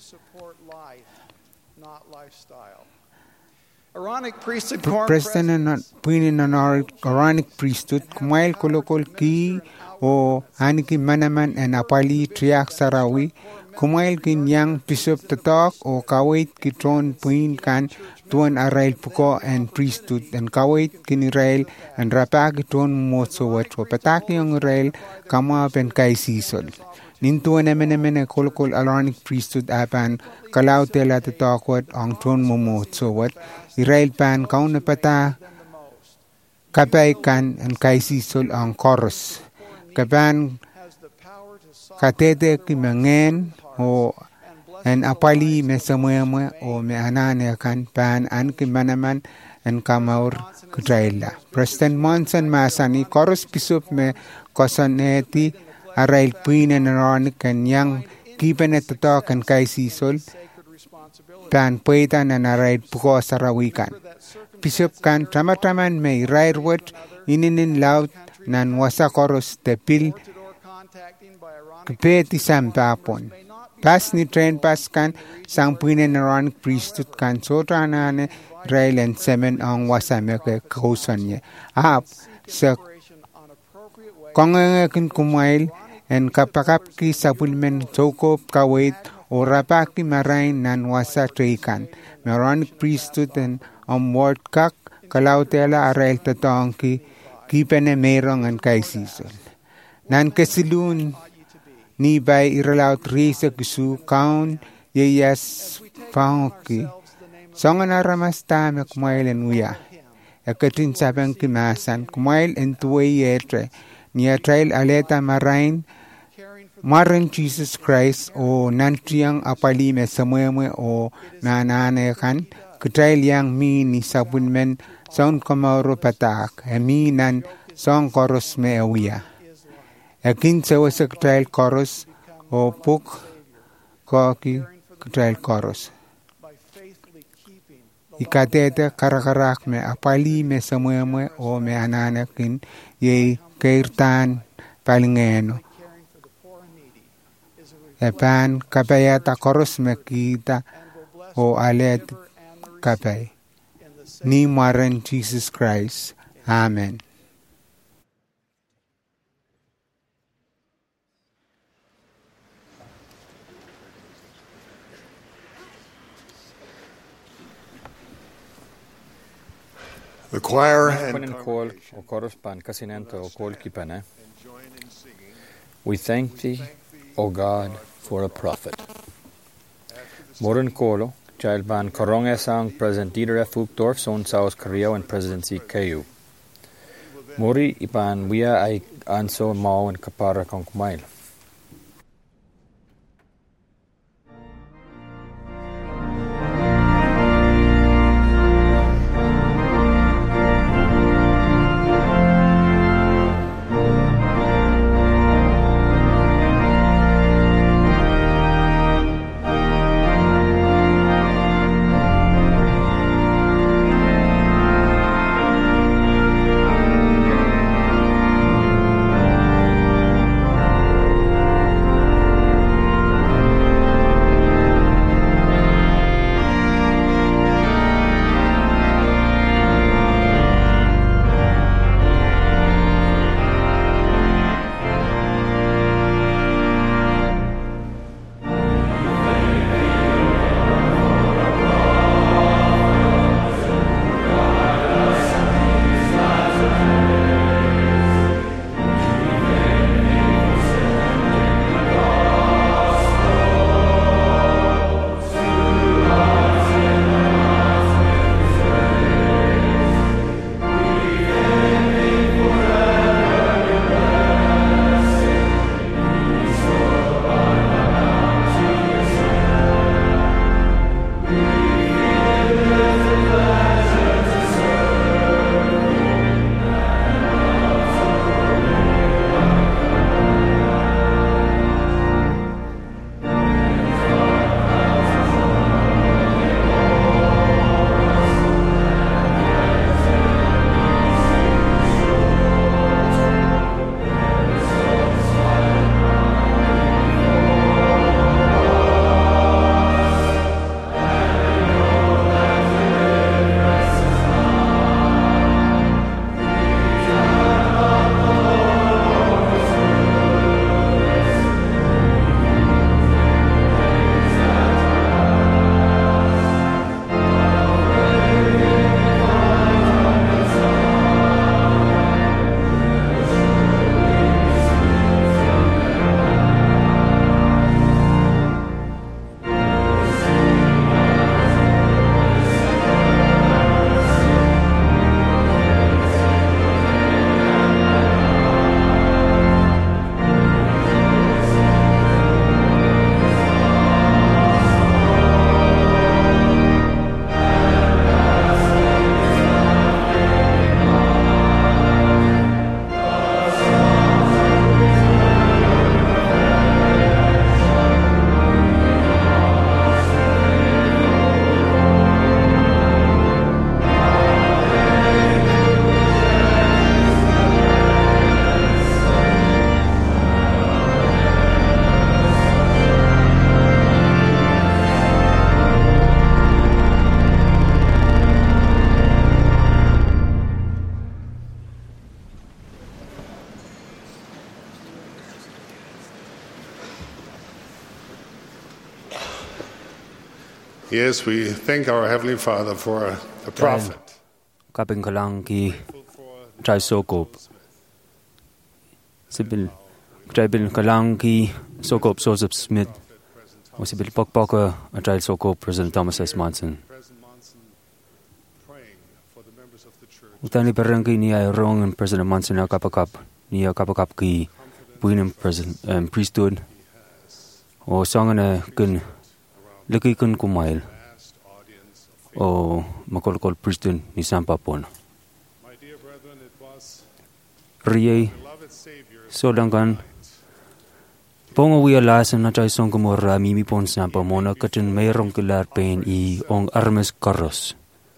President and puinin an Aaronic priesthood kumail kolokol ki o aniki manaman and apali triak sarawi. Kumail kin yang bishop tatak o kawait kitron puin kan tuan arail puko and priesthood and kawait kin Israel and rapa kitron motso wat o pataki yung Israel kama pen kai sisol. Nintuan naman naman na kolokol Aaronic priesthood apan kalaw tela tatakwat ang tron momotso wat Israel pan kaun na pata kapay kan and kai sisol ang chorus. Kapan katete kimangen o en apali me samuya o me anane kan pan an kimanaman en kamaur kutraila. President Monson Masani chorus bishop me kosaneti arail puinen Aaronic kan yang kipenet tatak kan kai sisol pan puetan an arail puko sarawikan. Bishop kan trama-traman me rairwat ininin laut nan wasa chorus tepil kepeti sampapon. Pas ni train pas kan sang puinen Aaronic priesthood kan sotra nane Israel and semen ang wasame ke kausannya. Ap sa kongengakin kumail and kapakap ki sapulmen sokop kawait o rapaki marain nan wasa trekan. Aaronic priesthood and amward kak kalautela arail tatong ki kipene merong ang kaisisol. Nan kasilun ni bay iralaut risa kusu kaun yeyas paunki. Songan aramas tame kumail en uya. Ekatin sabang kimasan kumail en tuwe yetre. Niya trail aleta marain maran Jesus Christ o nantriang apali me samueme o nanane kan. Kutrail yang mi ni sabun men son kamaro patak. Emi nan son koros me uya. Akin sawa sa trial chorus o puk koki trial chorus. Ikatete karakarak me apali me samueme o me ananakin ye kairtan palingeno. Epan kapayata chorus me kita o alet kapay. Ni maran Jesus Christ. Amen. The choir and we thank thee, O God, for a prophet. Moran Kolo, child ban Korong Esang, President Dieter F. Uchtdorf, Son South Korea, and Presidency K U. Mori ipan wia ay anso mao and kapara kong kumail. Yes, we thank our Heavenly Father for the prophet. Kaping kalang ki trai sokop. Sibil trai bil kalang ki sokop Joseph Smith. O sibil pokpoka a trai sokop President Thomas S. Monson. Utani perangki ni ay rong and President Monson na kapakap ni kapakap ki buinim President um, priesthood. O song na kun laki kun kumail. O makolkol priesthood ni Sampapon. Riye sodangan pongo wi alasan na chay song kumora mimi pon Sampa mona katin mayroong kilar pain i ong armes karos.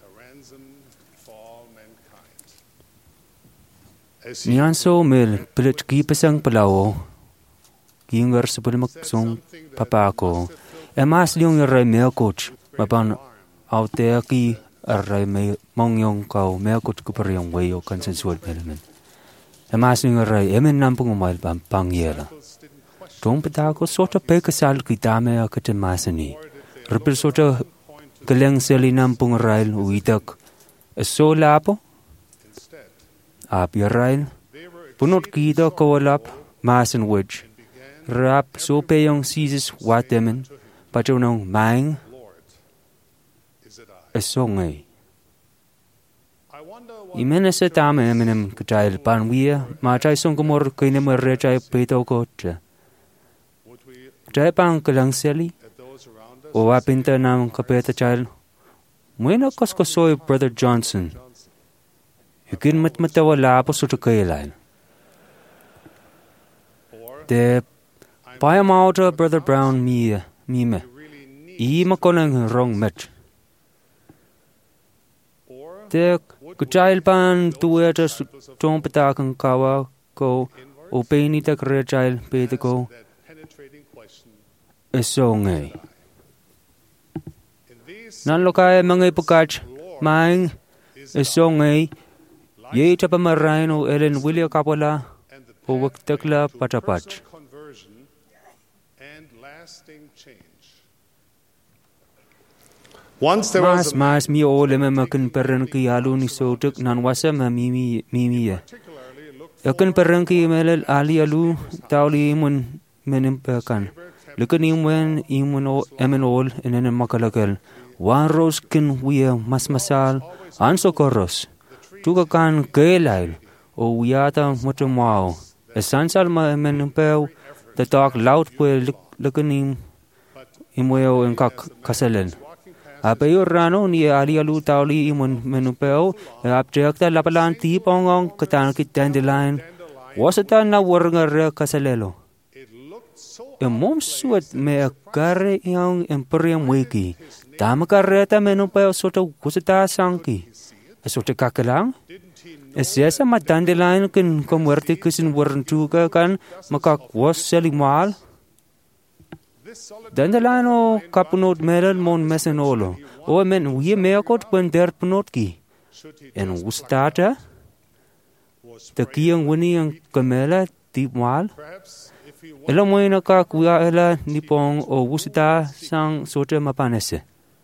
Niyan so mil pilit ki pasang palawo gingar sa pulimaksong papako emas liyong yaray mea coach mapan out there ki aray may mongyong kau mea coach kupariyong wayo consensual element emas liyong yaray emen nampung umayl pang pangyera tong patako sota pekasal ki dame akatin masani ripil sota kaleng seli nampung rail uitak so lapo Ap yarail, punot kita kawalap, masan waj. Rap so peyong sizes watemen, patunong maing, esongay. Imena sa tama emenem kachayil panwiya, machay song kumor kaya marrechay peto kocha. Chay pang kalang seli, o wapinta ng kapeta chayil, mwena koskosoy Brother Johnson. Yukin matmatawala po sa tukailan. De payamauta Brother Brown mia mime. I makonang wrong match. De kuchail pan tuweta tompatakang kawa ko o painita krechail pete ko. Eso ngay. Nanlokay mga ipukach maing eso ngay. Ye tapamarain o Ellen Willia Kapala o waktakla patapach. Mas mas mi o lema makan peran ki alu ni sotuk nan wasa ma mimi mimi ya. Akan peran ki melal ali alu tauli imun menim pekan. Lukan imun imun o emenol enen makalakal. Wan ros kin wia mas masal anso koros. Tuka kan kailail o wiyata mutumao. Esansal ma menumpeo the talk loud pue lukanim imweo en kak kaselen. Apayo rano ni ali alu tauli imun menumpeo abjekta lapalan tipongong katan ki dandelion. Wasata na warnga re kasalelo. Emom suat me akare yang emperiam wiki. Tamakareta menumpeo soto kusita sangki. Esota kakalang? Esiasa matandelain kin komwerti kisin warantuka kan makakwas selimal? Dandelain o kapunot meral mon mesenolo. O men uye meakot bander punot ki. En ustata? Takiyang wini ang kamela tipmal? Ela mo ina kakuya ela nipong o usita sang sote mapanese.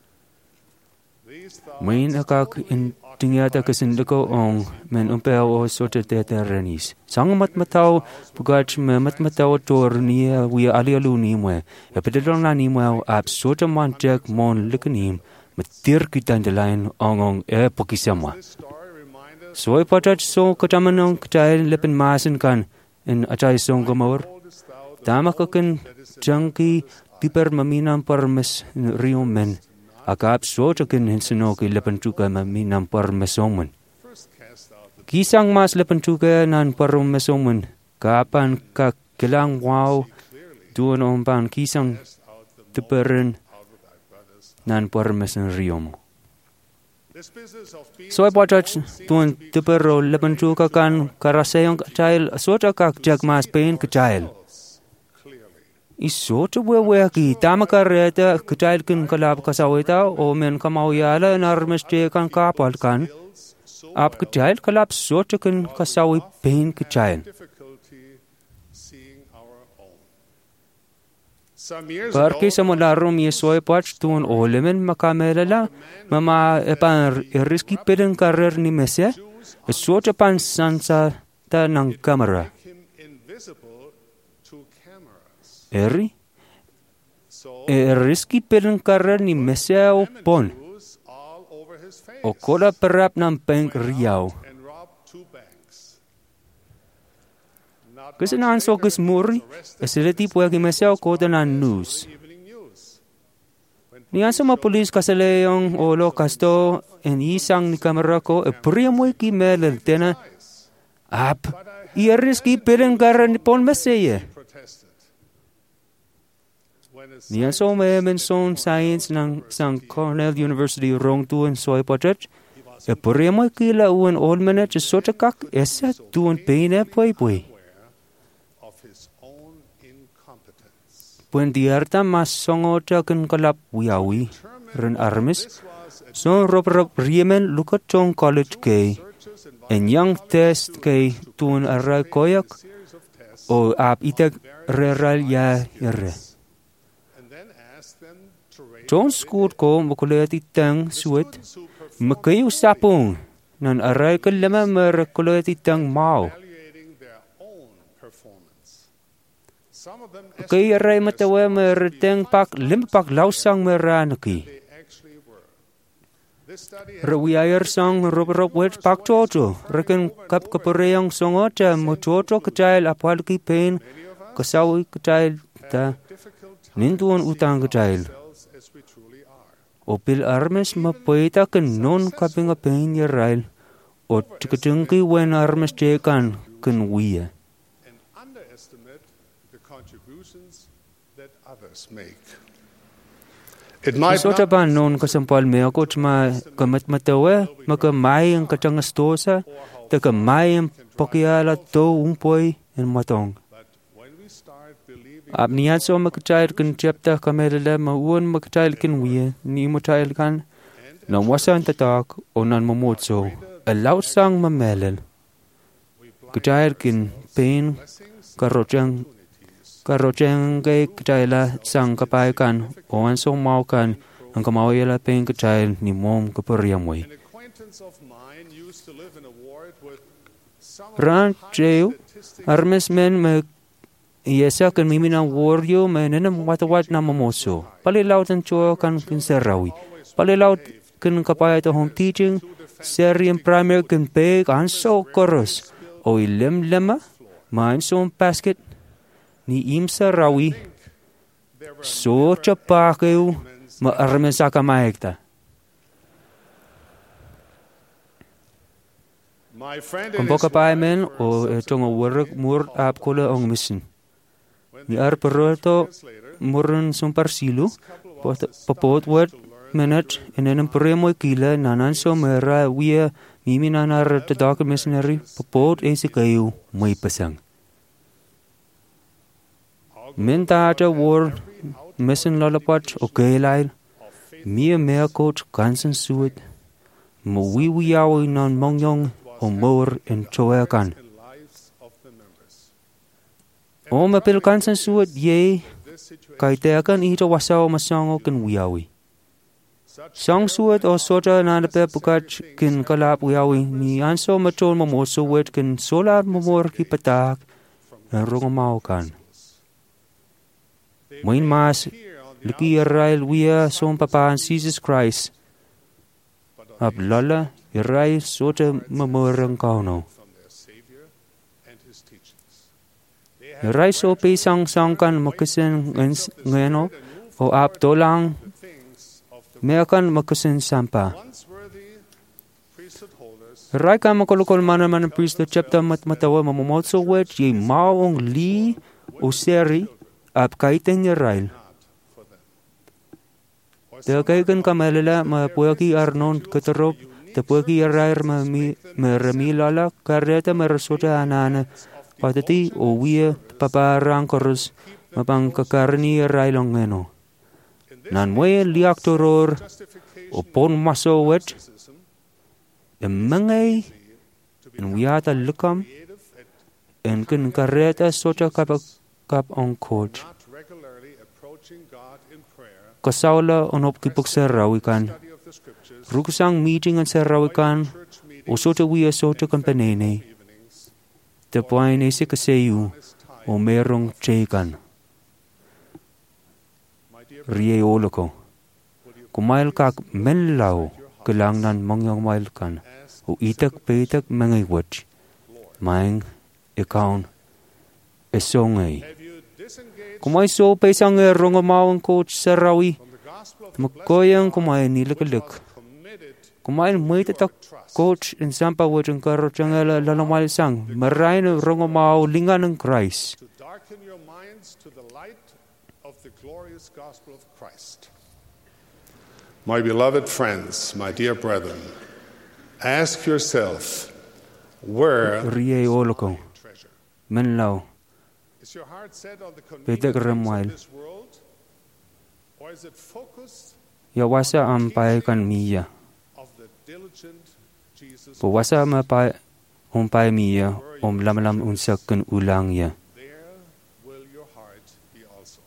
Main akak in tingata kasindako ong men umpeo o sote teterenis. Sang matmataw pugach me matmataw tor niya wia alialu ni mwe. Epidalong na ni mwe ap sote mantek mon likanim matir kitandelain ongong e pokisama. Soy patach so katamanong katay lepin masin kan in achay song gamor. Tama kakin jangki tiper maminam parmes rio men. Akap sotakin hinsinoki lepantuka maminam parmesongman. Kisang mas lepantuka nan parmesongman. Kapan ka kilang wow tuon ompan kisang tiperin nan parmesen riomo. Soy patach tuon tipero lepantuka kan karasayong kachayil sotakak jag mas pain kachayil. Isota wewe ki tamakareta kachayil kin kalab kasawita o men kamawyala narmeste kan kapal kan ap kachayil kalab sota kin kasawi pain kachayil. Perché siamo la Roma soi pach tuon olemen makamelala mama epan riski peden karer ni mese suocha pan sansa ta nang kamera. Eri e riski peden karer ni mese o pon o kola perap nam bank riau. Kasi naan so kus muri, esiliti po yung mesyaw ko na news. Niyan sa mga polis kasale yung olo kasto en isang ni kamera ko e priyamoy ki melel tena ap iris ki piling garan pon mesye. Niyan so may menson science ng sang Cornell University rong tuon soy potet e priyamoy ki lauan old minute so kak esa tuon peine poy poy. Puen diarta mas songota kan kalap wiawi ren armis so rob rob riemen lukat chong college kay en yang test kay tun aray koyak o ap itek reral ya ire chong school ko makulati tang suet makayu sapong nan aray kalama marakulati tang mau. Kaya ray matawa mereteng pak lim pak lausang meranaki. Rawiyayar sang rob rob wet pak chocho. Rekan kap kapareyang songota mo chocho kacail apalki pain kasawi kacail ta nintuan utang kacail. Opil armes mapaita kan non kapinga pain yarail. O tikatungki wen armes cekan kan wiya. Isota ba noon kasampal me ako tsma kamat matawa makamay ang katangastosa ta kamay ang pakiala to umpoy en matong. Ab niyat so makachayal kan chapta kamelala mauwan makachayal kan wiya ni machayal kan nang wasan tatak o nan mamotso alaw sang mamelal. Kachayal kan pain karochang Karocheng kay kachayla sang kapaykan o an song maukan ang kamawayala peng kachayl ni mom kapariyamoy. Ran cheyo armes men me iyesa kan miminang waryo men nenam watawat na mamoso. Palilaw tan cho kan kinsarawi. Palilaw kan kapayata home teaching seriyang primary kan peg an so koros o ilim lema main so basket ni imsa rawi so chapakeu ma armesa kamaekta. Kumpoka paimen o etong work mur ap kola ong mission. Ni ar perto murun sumpar silu popot word minute enen premoy kila nanan so mera wia miminanar tadak missionary popot esi kayu may pasang. Minta ata war mission lalapat o kailail mia mea coach kansan suit mo wiwiyaw nan mongyong o mor en choyakan o mapil kansan suit ye kaiteakan ito wasaw masango kan wiyawi sang suit o sota nanape pukat kin kalap wiyawi ni anso machol mamoso wet kin solar mamor ki patak en rongamaw kan. Main mas liki Israel wia som papaan Jesus Christ. Ab lala Israel sota mamorang kauno. Israel so pisang sangkan makasin ngeno o ab tolang meakan makasin sampa. Israel ka makulukol manaman ng priest chapter matmatawa mamamotso wet ye maong li o seri ab kaiten Israel. Takaikan kamalala mapuaki arnon katarop tapuaki Israel meramilala kareta merasota anana patati o wia paparang korus mapang kakarni Israel ang ngeno. Nanwe liak toror o pon maso wet emangay en wiata lukam en kan kareta sota kapak kap on coach. kasaula onop kipok sa rawikan. Rukusang meeting an sa rawikan, o sota wia sota kan panene. Tapuay na isi kasayu, o merong tsekan. Riye olo ko. Kumail kak menlaw, kalangnan mangyang mail kan, o itak petak mangaywat. Maing ikaun esongay. Kumay so pesang rongomawang coach sa rawi, magkoyang kumay nilakalik. Kumay may tatak coach in sampa wajang karo changala lalamal sang, maray na rongomaw lingan ng Christ. To darken your minds to the light of the glorious gospel of Christ. My beloved friends, my dear brethren, ask yourself, where Riye oloko, menlaw, is your heart set on the Petek convenient things Ramwail. of this world, or is it focused yawasa ampay kan miya. of the diligent Jesus? Pawasa mapay umpay miya, om lamalam unsak kan ulang ya. There will your heart be also.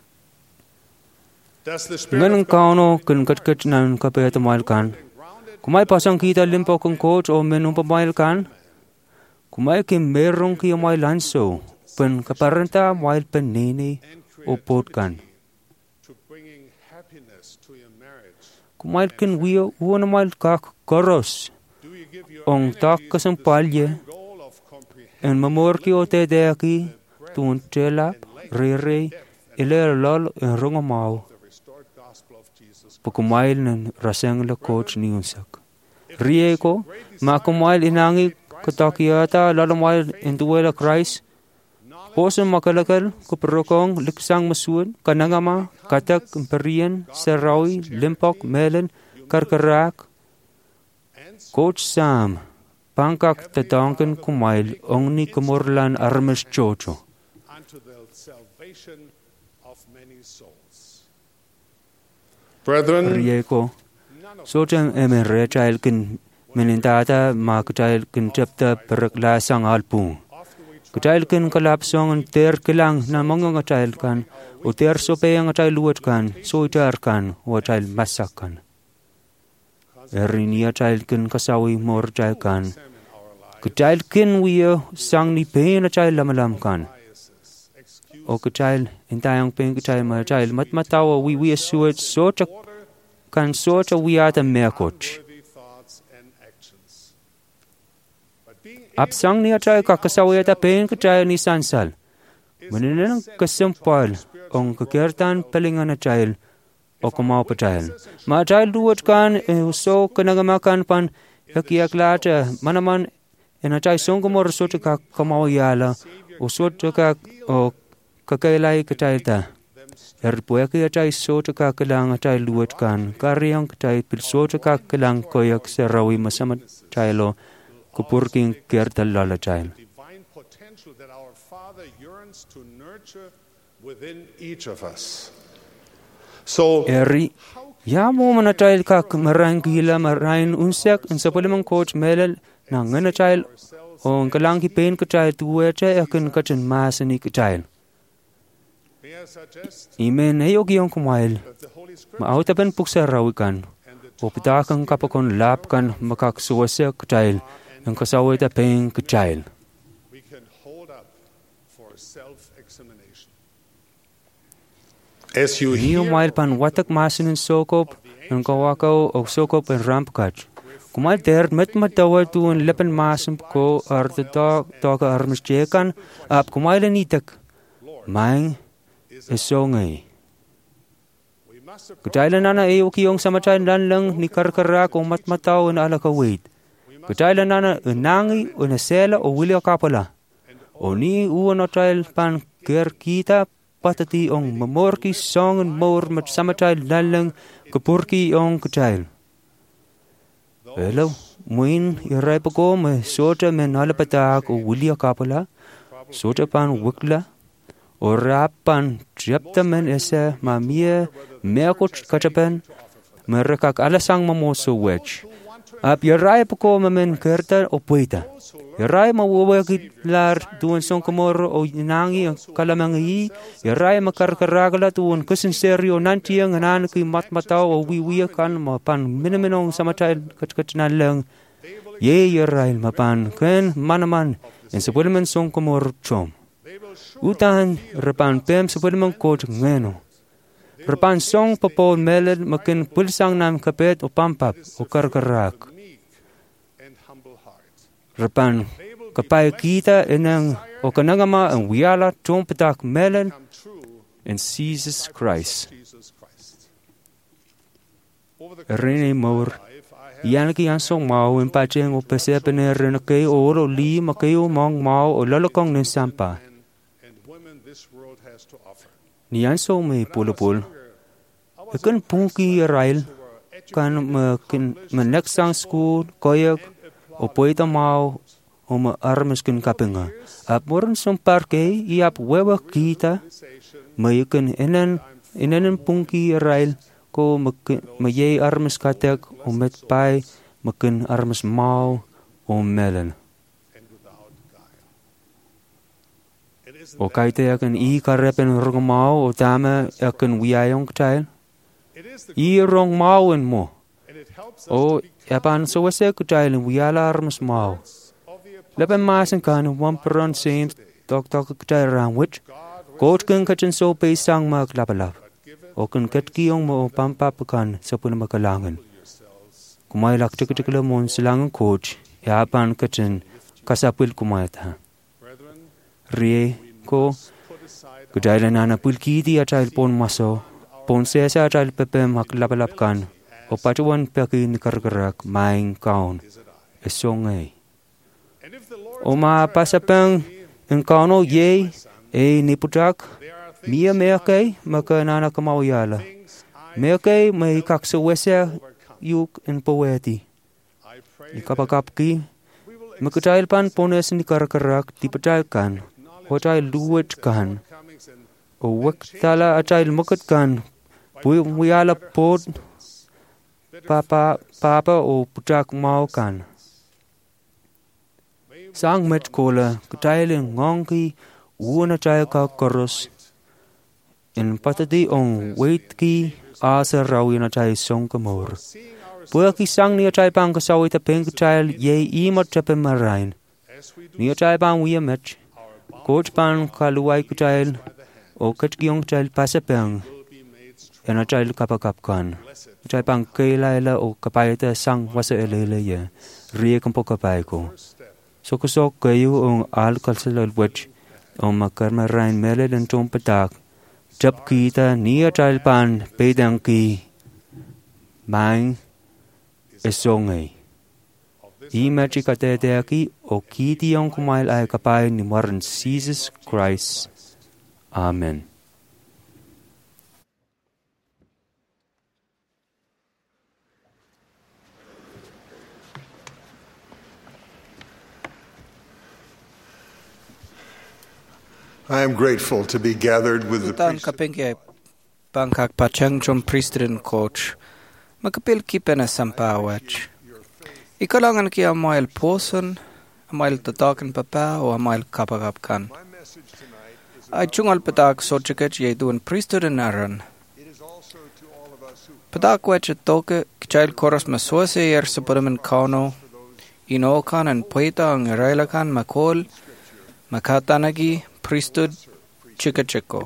Does the Spirit Ngan of God kauno kan katkat nan kapayat mail kan. Kumay pasang kita limpo kong coach o menung pamail kan. Kumay kim merong kiyo mail lanso, pen kaparenta mail penene o pot kan. to bringing happiness to your marriage? Kumay kin wiyo uwan mail kak koros. Do you give your Ong tak kasampalye, goal of comprehension en mamor ki o te deaki, tuun telap, rere, ile lol en rongamaw. the restored gospel of Jesus? Pukumail ng raseng la coach ni unsak. Riye ko, makumail inangi katakiyata lalamal intuwela Christ. Poso makalakal, kuperokong, liksang masuan, kanangama, katak, imperian, sarawi, limpok, melon, karkarak. Coach Sam, pangkak tatangkan kumail, ongni kumurlan armas chocho. Unto the salvation of many souls. Brethren, Riye ko, sochang emen rechail kin menintata ma kachail kin chapta peraklasang alpung. Kachail kin kalapsong ang ter kilang na mga kachail kan, o ter sope ang kachail luwat kan, so itar kan, o kachail masak kan. Erin ya kachail kin kasawi mor kachail kan. Kachail kin wiyo sang ni pain kachail lamalam kan. O kachail, intayang pain kachail ma kachail matmatawa wi wi suwat so chak kan socha wiata mekoch. Apsang niya chay kakasawayata pen kachay ni sansal. Maninang kasimpal ong kakirtan palingan na chayl o kumaw pa chayl. Ma chayl duwat kan e uso kanagamakan pan yakiyak lacha manaman ena chay songumor socha kakamaw yala o socha kak o kakailay kachayta. Erpuya kaya chay socha kakalang chay luwat kan, kariyang chay pil socha kakalang koyak sa rawi masamat chaylo, kupurking kertal lala chayl. divine potential that our Father yearns to nurture within each of us. So, Eri, ya mo mana chayl kak marayin gila marayin unsak, unsa palimang coach melal, na ngana chayl, o kalang kipain ka chayl tuwe chay akin kachan masani ka chayl. may I suggest Ime na yung kumail, that the Holy Scripture mautapan puksa rawikan, o pitakang kapakon lapkan makaksuwasa kachayl, ang kasaway ta peng kachayl. we can hold up for self-examination. As you Niyo hear mail pan watak masin ng sokop, ng kawakaw o sokop ang rampkach. Kumal ter met matawa tuon lepen masim ko arta to ka armas chekan, ap kumail anitak. Maing esongay. Kachaylan nana e ukiyong samachay lanlang ni karkarak o matmataw na alakawait. Kachaylan nana unangi o nasela o wilya kapala. O ni uwan o chayl pan kerkita patati ong mamorki songan mor mat samachay lanlang kapurki ong kachayl. Hello, muin iray pa ko may socha men nalapatak o wilya kapala. Socha pan wikla. O rapan jeptamen ese mamia mekoch kachapen merekak alasang mamoso wech. Ap yaray pa ko mamen kerta o puita. Yarai mawawagi lar tuan song kamoro o nangi ang kalamangi. Yarai makarkaragala tuan kusin serio nanti ang anan ki matmataw o wiwi kan mapan minaminong samatay kachkachnan lang. Ye yarai mapan ken manaman en sepulman song kamoro chom. Utan repan pem sepulman coach ngeno. Repan song papon meled makin pulsang nam kapet o pampap o karkarak. Repan kapay kita enang o kanangama ang wiyala chong petak meled in Jesus Christ. Rene maur yan ki ansong mau en pacheng o pesepener na kay o olo li makayo mong mau o lalakong ng sampa. Ni ansong may pulupul. Ikan pungki rail kan makin maneksang school koyak o poita mau o maarmaskin kapinga. Ap moran song parke iap wewa kita mayakan enan enan pungki rail ko mayay armas katek o metpay makin armas mau o melan. O kaite akan i karepen rong mau o tama akan wiyayong ktail. I rong mau en mo. O yapan so wase ktail en wiyala armas mau. Lepen masen kan wan peron saint tok tok ktail rang wich. Kot kan kachin so pe sang mak lapalap. O kan katkiyong mo pampapakan sa punamakalangan. Kumay lak tiktikila mon silangan coach, yapan kachin kasapil kumayata. Rie ko, kudailan na napulkiti atayil pon maso, pon sesa atayil pepe maklapalapkan, o patuan pekin karkarak maing kaon, esongay. O mapasapang ang kaono ye, e niputak, Mia meakay maka nana kamawyala. Meakay may kaksawesa yuk en poeti. Ikapakapki makatayal pan pones ni karakarak tipatayal kan. Watayal luwet kan. O waktala atayal makat kan. Puyala pod papa papa o putak mau kan. Sang met kola katayal ngongki uwan atayal ka koros. In patati ong wait ki asa rawi na chay song kamor. Pua ki sang niya chay pang kasawi ta peng chayal ye imat chape marain. Niya chay pang wiya mech. Coach pan kaluway ku chayal o katgiyong chayal pasapeng. Yana chayal kapakapkan. Chay pang kailayla o kapayata sang wasa elele ye. Riya kampo kapay ko. So kusok kayo ong alkal sa lalwech o makarmarain mele dan chong patak. Jab kita niya chalpan pedang ki mang esongay. Imachi kateteaki o kiti yung kumail ay kapay ni Maran Jesus Christ. Amen. I am grateful to be gathered with the Utan kapengke bangkak pachang jom priestrin coach. Makapil kipen sampawach. Ikalangan ki amail poson, amail tatakan papa o amail kapakapkan. Ay chungal patak sochikach ye duan priestrin aran. Patak wach toke kichail koras maswase yer sapuraman kauno. Inokan and poeta ang irailakan makol makatanagi priesthood chikacheko.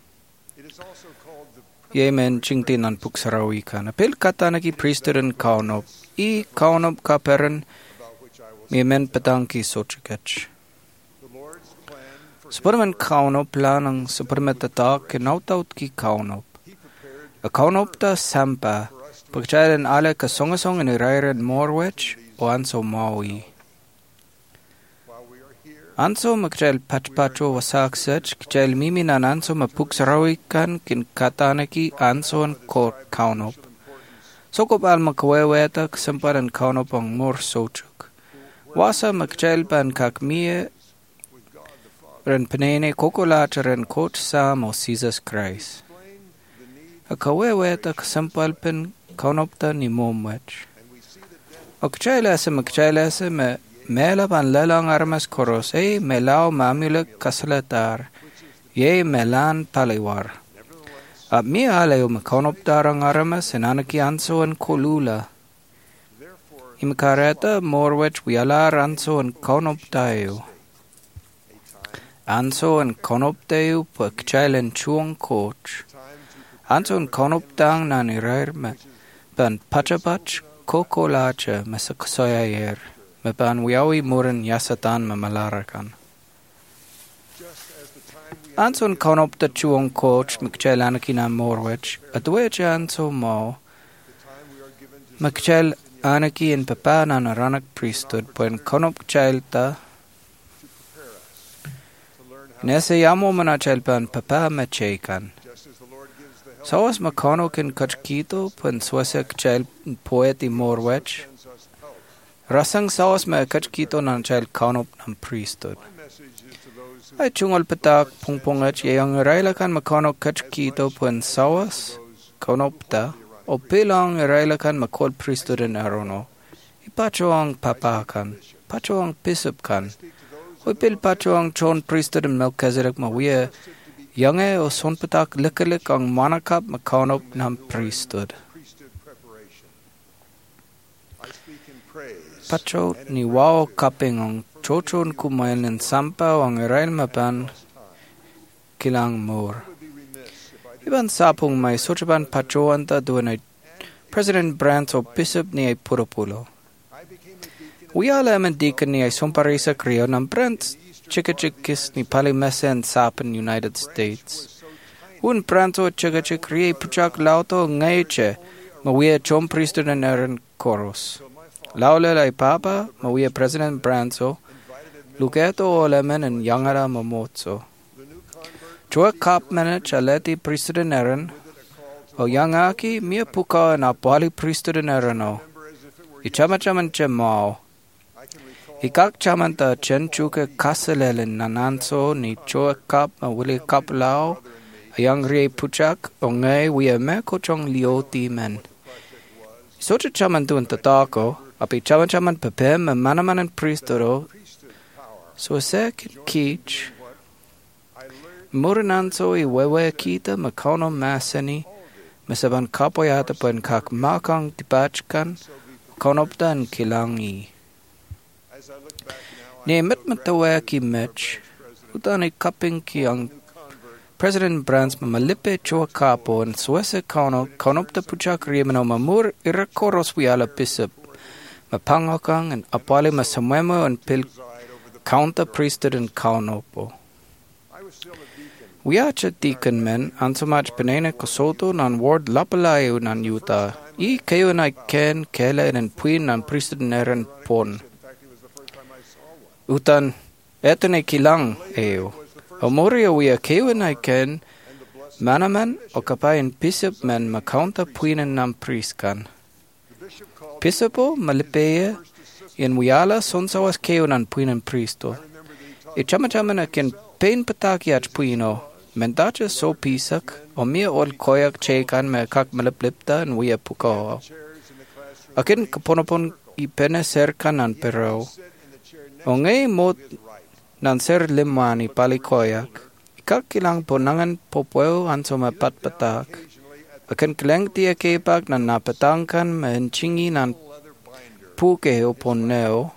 Yemen chingtin an puksarawi kan. Apel katanagi priesthood and kaunop. I kaunop kaperan yemen patangki sochikach. Superman kaunop plan ang superman tatak kinautaut ki kaunop. A kaunop ta sampa pagchayan ale kasongasong in irairan morwech o anso maui. Anso magchail patpacho wasak sech, kchail mimi nan anso mapuksarawi kan kin katanaki anso an court kaunop. Sokop al makaweweta ksamparan kaunop ang mor sochuk. Wasa magchail pan kakmie ren penene kokolach ren court sam o Jesus Christ. A kaweweta ksampal pen kaunop ta ni momwech. O kchail asa magchail asa me mela pan lelang armas koros e melao mamule kasalatar ye melan paliwar. At mi aleo makonop darang armas en anaki anso en kolula. Imkareta morwech wialar anso en konop dayo. Anso en konop dayo pa kchail en chuang coach. Anso en konop dang nani rair me ban pachabach koko lacha masaksoya yer. Me ban wiawi muren yasatan me malarakan. Anso en konop da chuang coach mkchail anaki na morwech. Atwech anso mo. Mkchail anaki en papa na naranak priesthood po en konop kchail ta. Nese yamo mana chail pan papa me cheikan. Sawas makono kin kachkito pen swasek chail poet i morwech. Rasang sawas me kachkito nan chail konop nan priesthood. Ay chungol patak pungpungach yayang railakan makono kachkito pen sawas konop ta. O pilang railakan makol priesthood en arono. Ipacho ang papa kan. Pacho ang bishop kan. Hoy pil pacho ang chon priesthood en Melchizedek mawiya. Yange o sonpatak likelik ang manakap makonop ng priesthood. Pacho ni wao kaping ang chochon kumail ng sampaw ang irail mapan kilang mor. Iban sapong may sochaban pacho anta doon ay President Brandt o bishop ni ay puro-pulo. Wiyala man deacon ni ay somparisa kriyo ng Brandt chikachikis ni palimesen sapan United States. Un pranto chikachik riye puchak lauto ngayeche mawiya chom priesthood na naran koros. Laule lay papa mawiya President Branso luketo olemen en yangara mamotso. Chua kap manage aleti priesthood na naran o yangaki miya puka na pali priesthood na narano. Ichama-chaman chemao. Ikak chamanta chen chuke kaselelen nananso ni choa kap mawili kap lao ayang rie puchak o ngay wia me kochong lioti men. Socha chaman tuan tatako api chaman chaman pepe me manamanan priestoro so se kich murinanso i wewe kita makono maseni mesaban kapoyata pen kak makang tipachkan konoptan kilangi. Ni met matawa ki Mitch, utani kaping ki ang President Brandt mamalipe chua kapo and suwese kono konop ta puchak riemano mamur irakoros wiala bishop, mapangokang and apali masamwemo and pil counter priesthood and kaunopo. Wiacha deacon men ansomach penene kosoto nan ward lapalayo nan Utah, I kayo na ken kele and puin nan priesthood neren pon. Utan etone kilang eo. O moria wia kewen ken manaman o kapayan bishop man makaunta puinan nam priest kan. Bishopo malipeye in wiala sonsawas keonan puinan priesto. E chama-chama na ken pain patakiach puino. Mendacha so pisak o mia ol koyak chekan me kak malaplipta and wia puko. Akin kaponopon I pene serkan an pero. O ngay mo nan ser limani palikoyak, ikak kilang ponangan popweo anso mapatpatak. Akan kileng tia kepak nan napatangkan mahinchingi nan puke o poneo.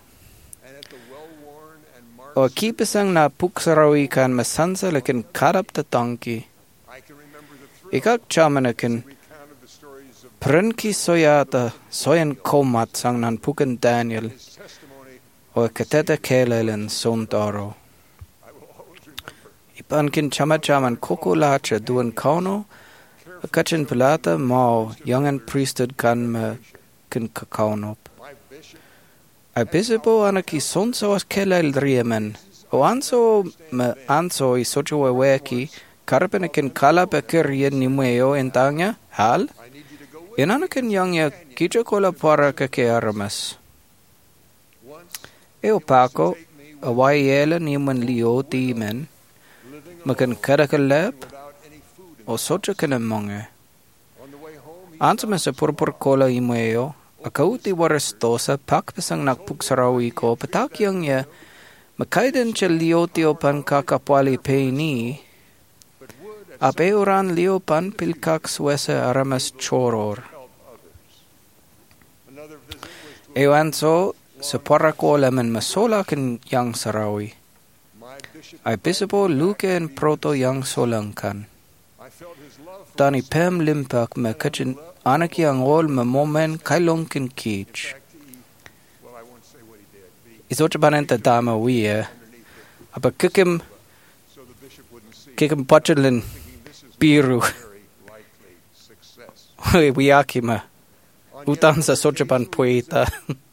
O kipesang na puksarawi kan masansa lakin karap tatangki. Ikak chamanakin prenki soyata soyan komat sang nan puken Daniel. O kateta kelelen sondaro. Ipankin chama-chaman koko lacha duan kauno, a kachin pilata mao youngan priesthood kan me kin kakaunop. Ay bisipo anaki sonso as kelel riemen, o anso me anso I socho weweki, karpenekin kalap akirien nimweo entanya, hal? Inanakin youngya kichakola para kake aramas. E opako, a wayela ni man lio ti men, makan karakalep, o socha kanamonge. Ansa me sa purpur kola imweo, Akauti warastosa pak pasang nakpuksarawi ko patakyang ya makaidan cha liotio pan kakapwali peini apeuran leo pan pilkak swesa aramas choror. Ewanso sa parako laman masola ken yang sarawi. Ay bisipo luke en proto yang solangkan. Tani pem limpak me kachin anak yang ol me momen kailong kin kich. Isocha banenta dama wiya. Apa kikim kikim pachalin biru. Wiyakima. Utan sa sochapan puita.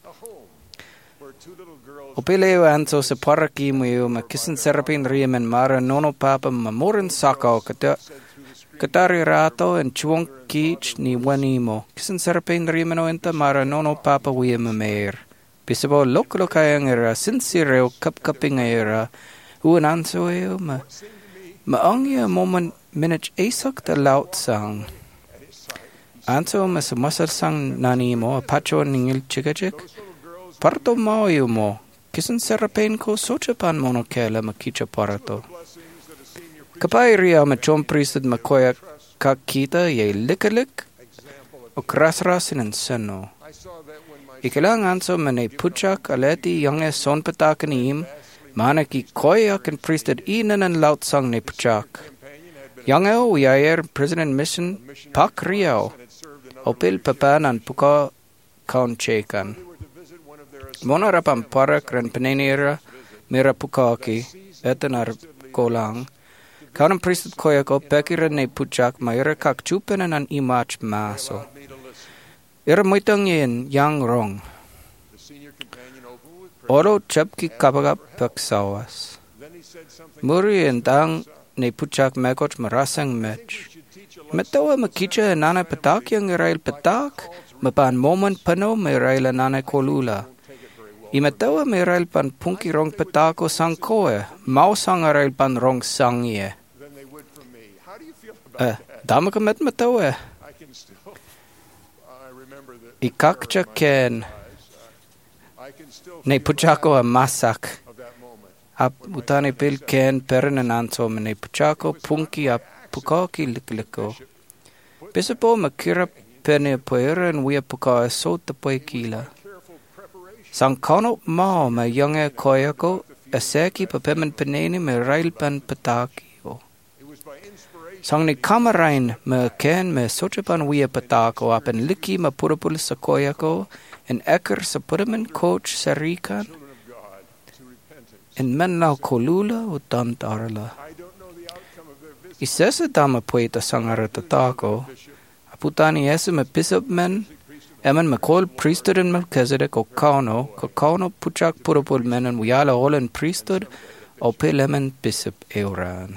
Opileo anso sa paraki muyo ma kisin serapin riemen mara nono papa ma morin sakao kata katari rato en chuong kich ni wanimo. Kisin serapin riemen o enta mara nono papa wiya ma mair. Bisabo loklo kayang era sincere kap kaping era uan anso eo ma ma angya moment minute asak ta laut sang. Anso ma sa masar sang nanimo apacho ningil chikachik. Parto mao eo mo. Kisan serapain ko sochapan monokela makicha parato. Kapay ria machom priestad makoya kakita ye likalik o krasrasin en seno. Ikilang anso manay puchak aleti yange son patakanim manaki koya ken priestad inan an laut sang ne puchak. Yange o yayer President Mission pak riao opil papanan puka kaun chekan. Mona rapam parak ren penenira mira pukaki etanar kolang. Kaunam priestad koya ko pekira ne puchak mayra kak chupen an imach maso. Ira moitang yen yang rong. Oro chapki kapaga peksawas. Muri entang ne puchak mekoch marasang mech. Metawa makicha nana patak yang irail patak mapan moment pano irail nana kolula. Imatawa may rail pan punki rong patako sang koe, mau sang rail pan rong sang ye. Eh, dama kamet matawa. Ikakcha ken. Ne puchako a masak. Ap utane pil ken perenananso ne puchako punki ap pukaki likliko. Pisapo makira pene poeren wia puka so tapoy kila. Sang kono mao ma yange koyako aseki papemen peneni me rail pan patakio. Sang ni kamarain me ken me sochapan wia patako apen liki ma purapul sa koyako en eker sa puramen coach sarikan en men lau kolula o dam darla. Isesa dama pueta sangara tatako aputani ese me pisop men Eman makol priesthood in Melchizedek o kauno, ko kauno puchak purapul menan wiyala olen priesthood o pilemen bishop euran.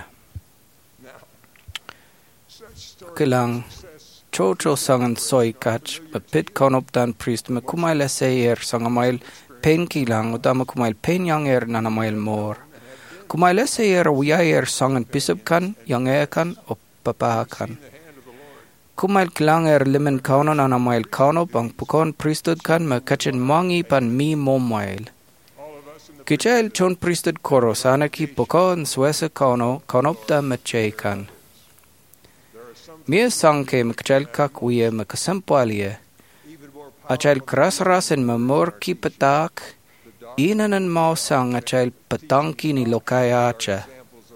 Kilang, chocho sangan soy kach, mapit kaunop dan priest, makumail esayer sangamail pen kilang, o dama kumail pen yang er nanamail mor. Kumail esayer wiyayer sangan bishop kan, yang er kan, o papahakan. Kumail kilanger limen kauno na namail kauno bang pukon priesthood kan makachin mangi pan mi momail. Kichail chon priesthood koro sana ki pukon swesa kauno kaunopta machay kan. Mia sangke makachail kak wiya makasampalia. Achail krasras en mamor ki patak. Inanan mau sang achail patangki ni lokayacha.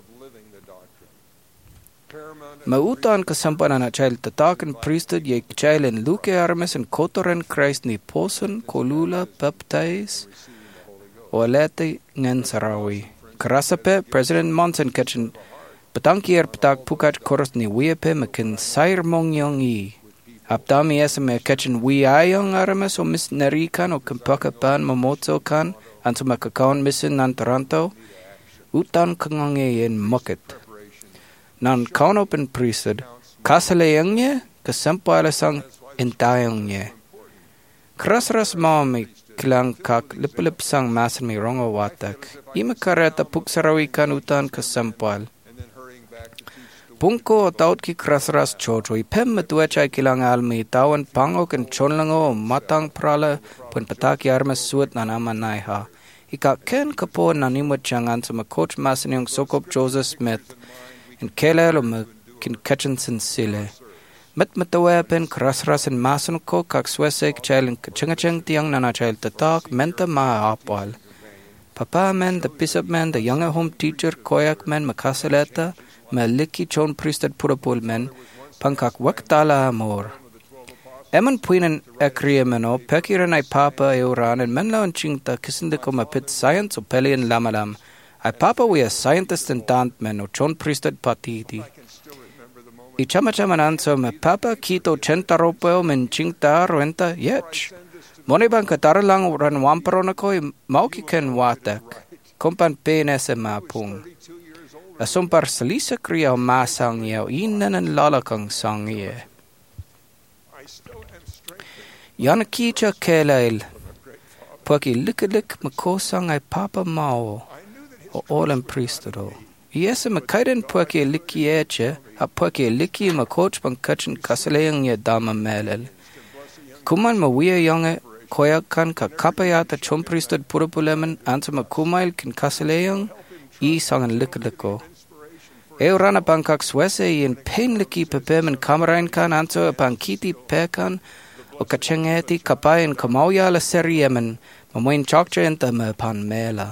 Mautan kasampanan at child tatakan priesthood ye child en luke armes en kotoren Christ ni poson kolula baptize o alete ngen sarawi. Karasape President Monson kitchen patangkier patak pukat koros ni wiepe mekin sair mongyong i. Abdami esa me kitchen wi ayong armes o mis narikan o kempakapan mamotso kan anso makakaon misin nan Toronto utan kangange en mukit. Nan kauno pen priesthood, kasalayangnya, kasampalasang entayangnya. Krasras maami kilang kak lip-lip sang masan mi rongo watak. Ima kareta puksarawi kanutan kasampal. Pungko taut ki krasras chocho I pem metuachai kilang almi tawan pangok en chonlango matang prala pun pataki armas suat nanama naiha. Ika ken kapo nanimut changan sama coach masanyong sokop Joseph Smith en kelelo me kin Kitchenson sile. Met metawe pen krasras en masan ko kak swesek chail en kachangachang tiang nana chail tatak menta ma apwal. Papa men, the bishop men, the younger home teacher, koyak men, makasaleta, me liki chon priesthood purapul men, pankak waktala amor. Eman puinen ekriye meno, pekiran ay papa euran, and menla on chingta kisindiko ma pit science o peli en lamalam. Ay papa we a scientist and tant men o chon priesthood patiti. I chama chaman anso me papa kito chenta ropeo men chingta renta yech. Monibang kataralang ran wamparona ko mauki ken watak. Kompan penese mapung. Asumpar salisa kriya masang yeo inan and lalakang sang ye. Yana kicha kelail. Paki likilik makosang ay papa mao. O olan priestado. Yesa makaiden paki liki eche. A paki liki makoch pang kachin kasalayang ye dama melel. Kuman mawia yange. Koyakan ka kapayata chom priesthood purapulemen ansama kumail kin kasalayang I sangan likliko. Eurana pankak swese in pain liki pepemen kamerain kan anso pankiti pekan o kachengeti kapayan kamauya la seriemen mamoin chokcha enta me pan mela.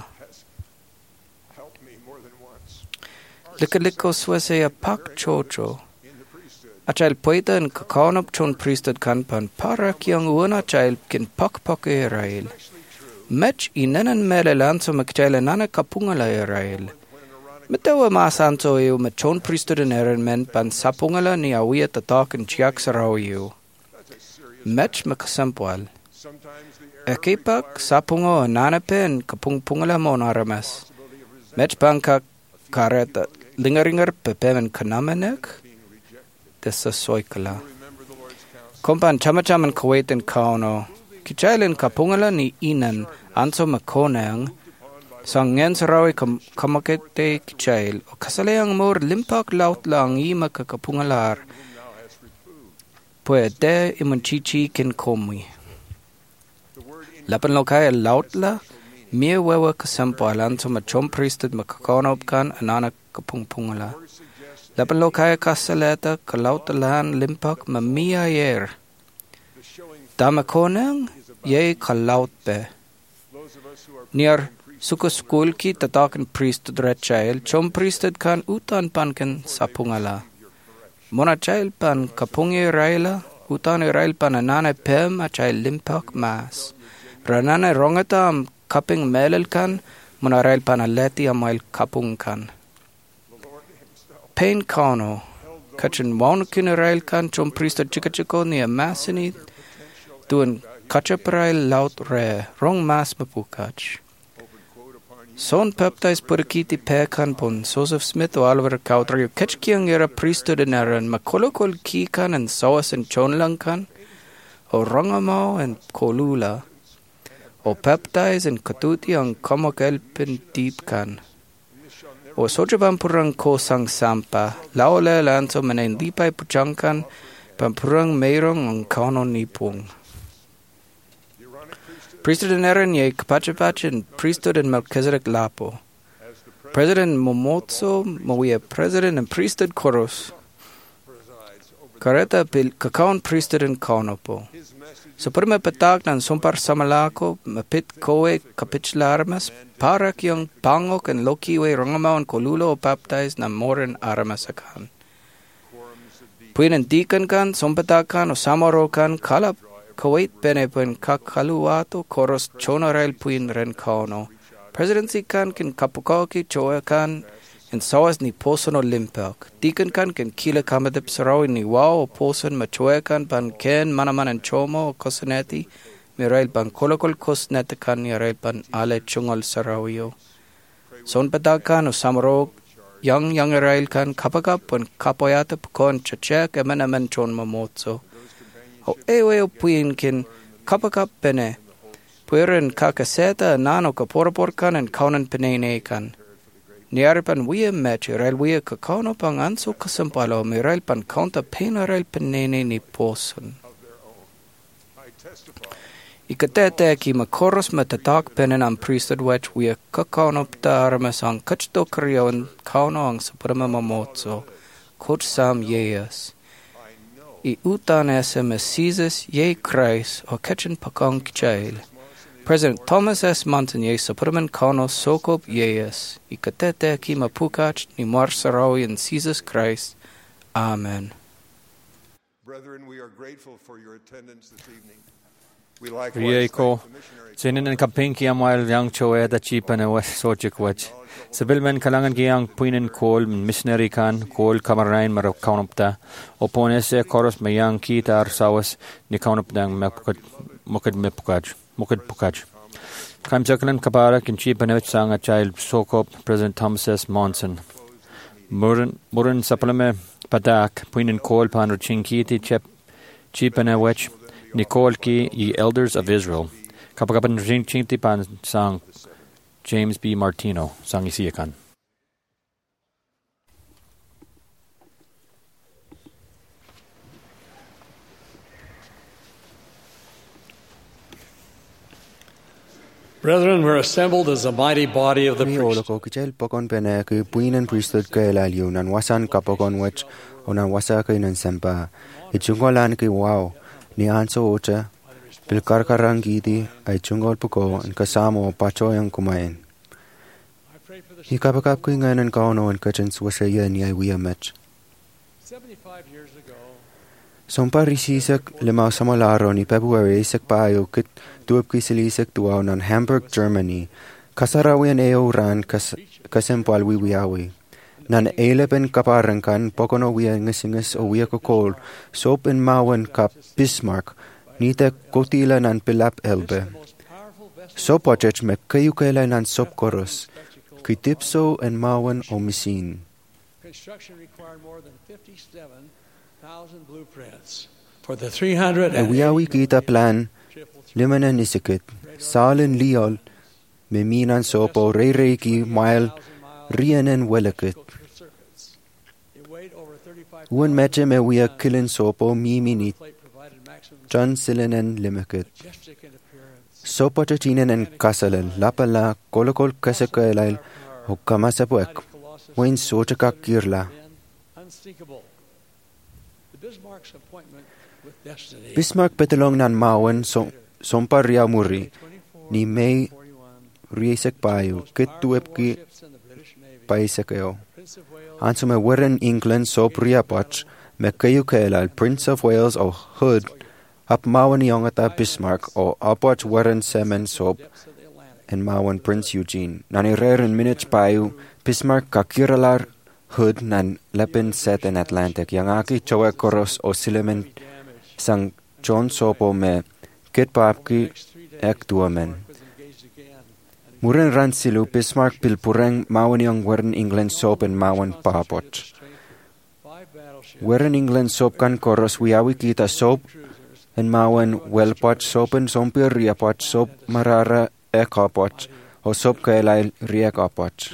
Likliko swese a pak chocho. Achail poita en kakaonop chon priesthood kan pan parak yang una chail kin pak pak Israel. Mech inanan mele lanso makchail nana kapungala Israel. Metawa masanso eu met chon priesthood en eren men pan sapungala ni awia tatak en chiak sarao eu. Mech makasampual. Ekipak sapungo nanape en kapungpungala monaramas. Mech pankak kareta lingeringar pepemen kanamenek. Dessa soikala. Kompan chamachaman Kuwait en kauno. Kichailen kapungala ni inan anso makonang. Sangen sarawi kamakete kichail. O kasalayang mor limpak laut lang ima kakapungalar. Puede imunchichi kin komi. Lapan lokaya laut la. Mie wewa kasampual anso machom priesthood makakonopkan anana kapungpungala. Lapan lokaya kasaleta kalautalan limpak mamia yer. Damakonang ye kalautbe. Near suko school ki tatakan priesthood rechail chom priesthood kan utan panken sapungala. Mona chail pan kapungi raila utan rail pan anana pem a chail limpak mas. Ranana rongata am kaping melel kan mona rail pan aleti amail kapung kan. Pain kano, kachin waunukin rail kan chom priesthood chikachiko ni a masini, tuan kachaprail laut re, rong mas mapukach. Son peptais purikiti pekan pon Joseph Smith o Oliver Cowdery kachkiang era priesthood in eran makolokol kikan and sawas and chonlankan, o rongamo and kolula, o peptais and katuti ang kamokelpin deep kan. O sojaban purang ko sang sampa, laole lanso manen dipay puchangkan, pampurang mayroong ang kauno nipung. Priesthood in Aaron ye kapachapach and priesthood in Melchizedek lapo. President Momotso, mawia president and priesthood koros. Kareta pil kakaon priesthood in kaunopo. So purme patak nan sumpar samalako, mapit koe kapitchlarmas, parak yung pangok and lokiwe rongamaw and kolulo o baptize na moren aramasakan. Puin and deacon kan, sumpatakan o samorokan, kalap Kuwait penepun kakaluato koros chonarel puin ren kauno. Presidency kan kin kapukoki choa kan in sawas ni poson o limpak. Deacon kan kin kila kamadip sarawi ni wao o poson machoa kan pan ken manaman and chomo o kosaneti mirail pan kolokol kosnete kan mirail pan ale chungol sarawio. Son patakan o samaro yang yang irail kan kapakap pun kapoyata pukon chachek emenamen chon mamotso. O ewe o puin kin kapakap pene. Puiren kakaseta nano kaporaporkan and kaunan penene kan. Niari pan wia match rel wia kakauno pang anso kasampalo mi rel pan kaunta pena rel penene ni poson. Ikatete ki makoros matatak penen ang priesthood wech wia kakauno pta aramas ang kachto kriyo ang kauno ang suprema mamotso, coach sam yeas. I utan ese Messias ye Christ o kitchen pakong kichail. President Thomas S. Monson ye supreme kauno sokop yeas. I katete ki mapukach ni marsarawi in Jesus Christ. Amen. Brethren, we are grateful for your attendance this evening. We likewise Rieko, thank the missionary sinin ang kapinki amal yang choe da chipa na was sojik wach. Sabilmen kalangan giyang puinin kol missionary kan kol kamarain marok kaunupta. Oponese koros mayang kita arsawas ni kaunupta ang mukad mukad mepukaj mukad pukaj. Kam jakalan kapara kin chipa na sang a child sokop President Thomas S. Monson. Murin murin sapalame padak puinin kol panro chinkiti chep chipa na wach. Nicole ki ye elders of Israel. Kapagapan rin chinti pan sang James B. Martino sang isiyakan. Brethren, we're assembled as a mighty body of the Ni priest. oloko kichel pokon pene ki puinen priesthood ke laliu nan wasan kapokon wech onan wasa ke nan sempa. Ichungolan ki wow. Ni anso ocha pilkar karangiti ay chungol puko ang kasamo pacho yang kumain. Ikapakap ko ngayon ang kauno ang kachan swasaya ni ay wiyamech. Sompa risisak lima sa malaro ni February isak payo kit tuwap kisilisak tuwaw ng Hamburg, Germany. Kasarawian eo ran kas, kasempal wiwiawi. Nan eilepen kaparangkan pokono wia ngasingas o wia kokol sop in mawan kap Bismarck nita kotila nan pilap elbe. Sop wachech me kayu kaila nan sop koros kitipso en mawan o misin. Construction required more than fifty-seven thousand blueprints for the three hundred E wiawi kita plan limanan isikit salin liol me minan sopo reireki mail rianen welekit. Uan meche me wia kilin sopo mimini John silinen limikit. Sopo chachinen en kasalel lapala kolokol kasakaelail o kamasapuek. Wain sochaka kirla. Bismarck petalong nan mawan sompa ria muri ni may riesek payo kit tuepki paisakeo. Anso me weren England sop riapach me kayu kailal Prince of Wales o Hood ap mawan yongata Bismarck o apach weren semen sop en mawan Prince Eugene. Nani reren minich payu Bismarck kakiralar Hood nan lepin set en Atlantic yang aki chowe koros o silemen sang John sopo me kit papki ek duamen. Muren ran silu Bismarck pilpureng mawan yang weren England sop en mawan papoch. Weren England sop kan koros wiawi kita sop en mawan welpoch sopen sompir riapoch sop marara ekapoch o sop kailai riekapoch.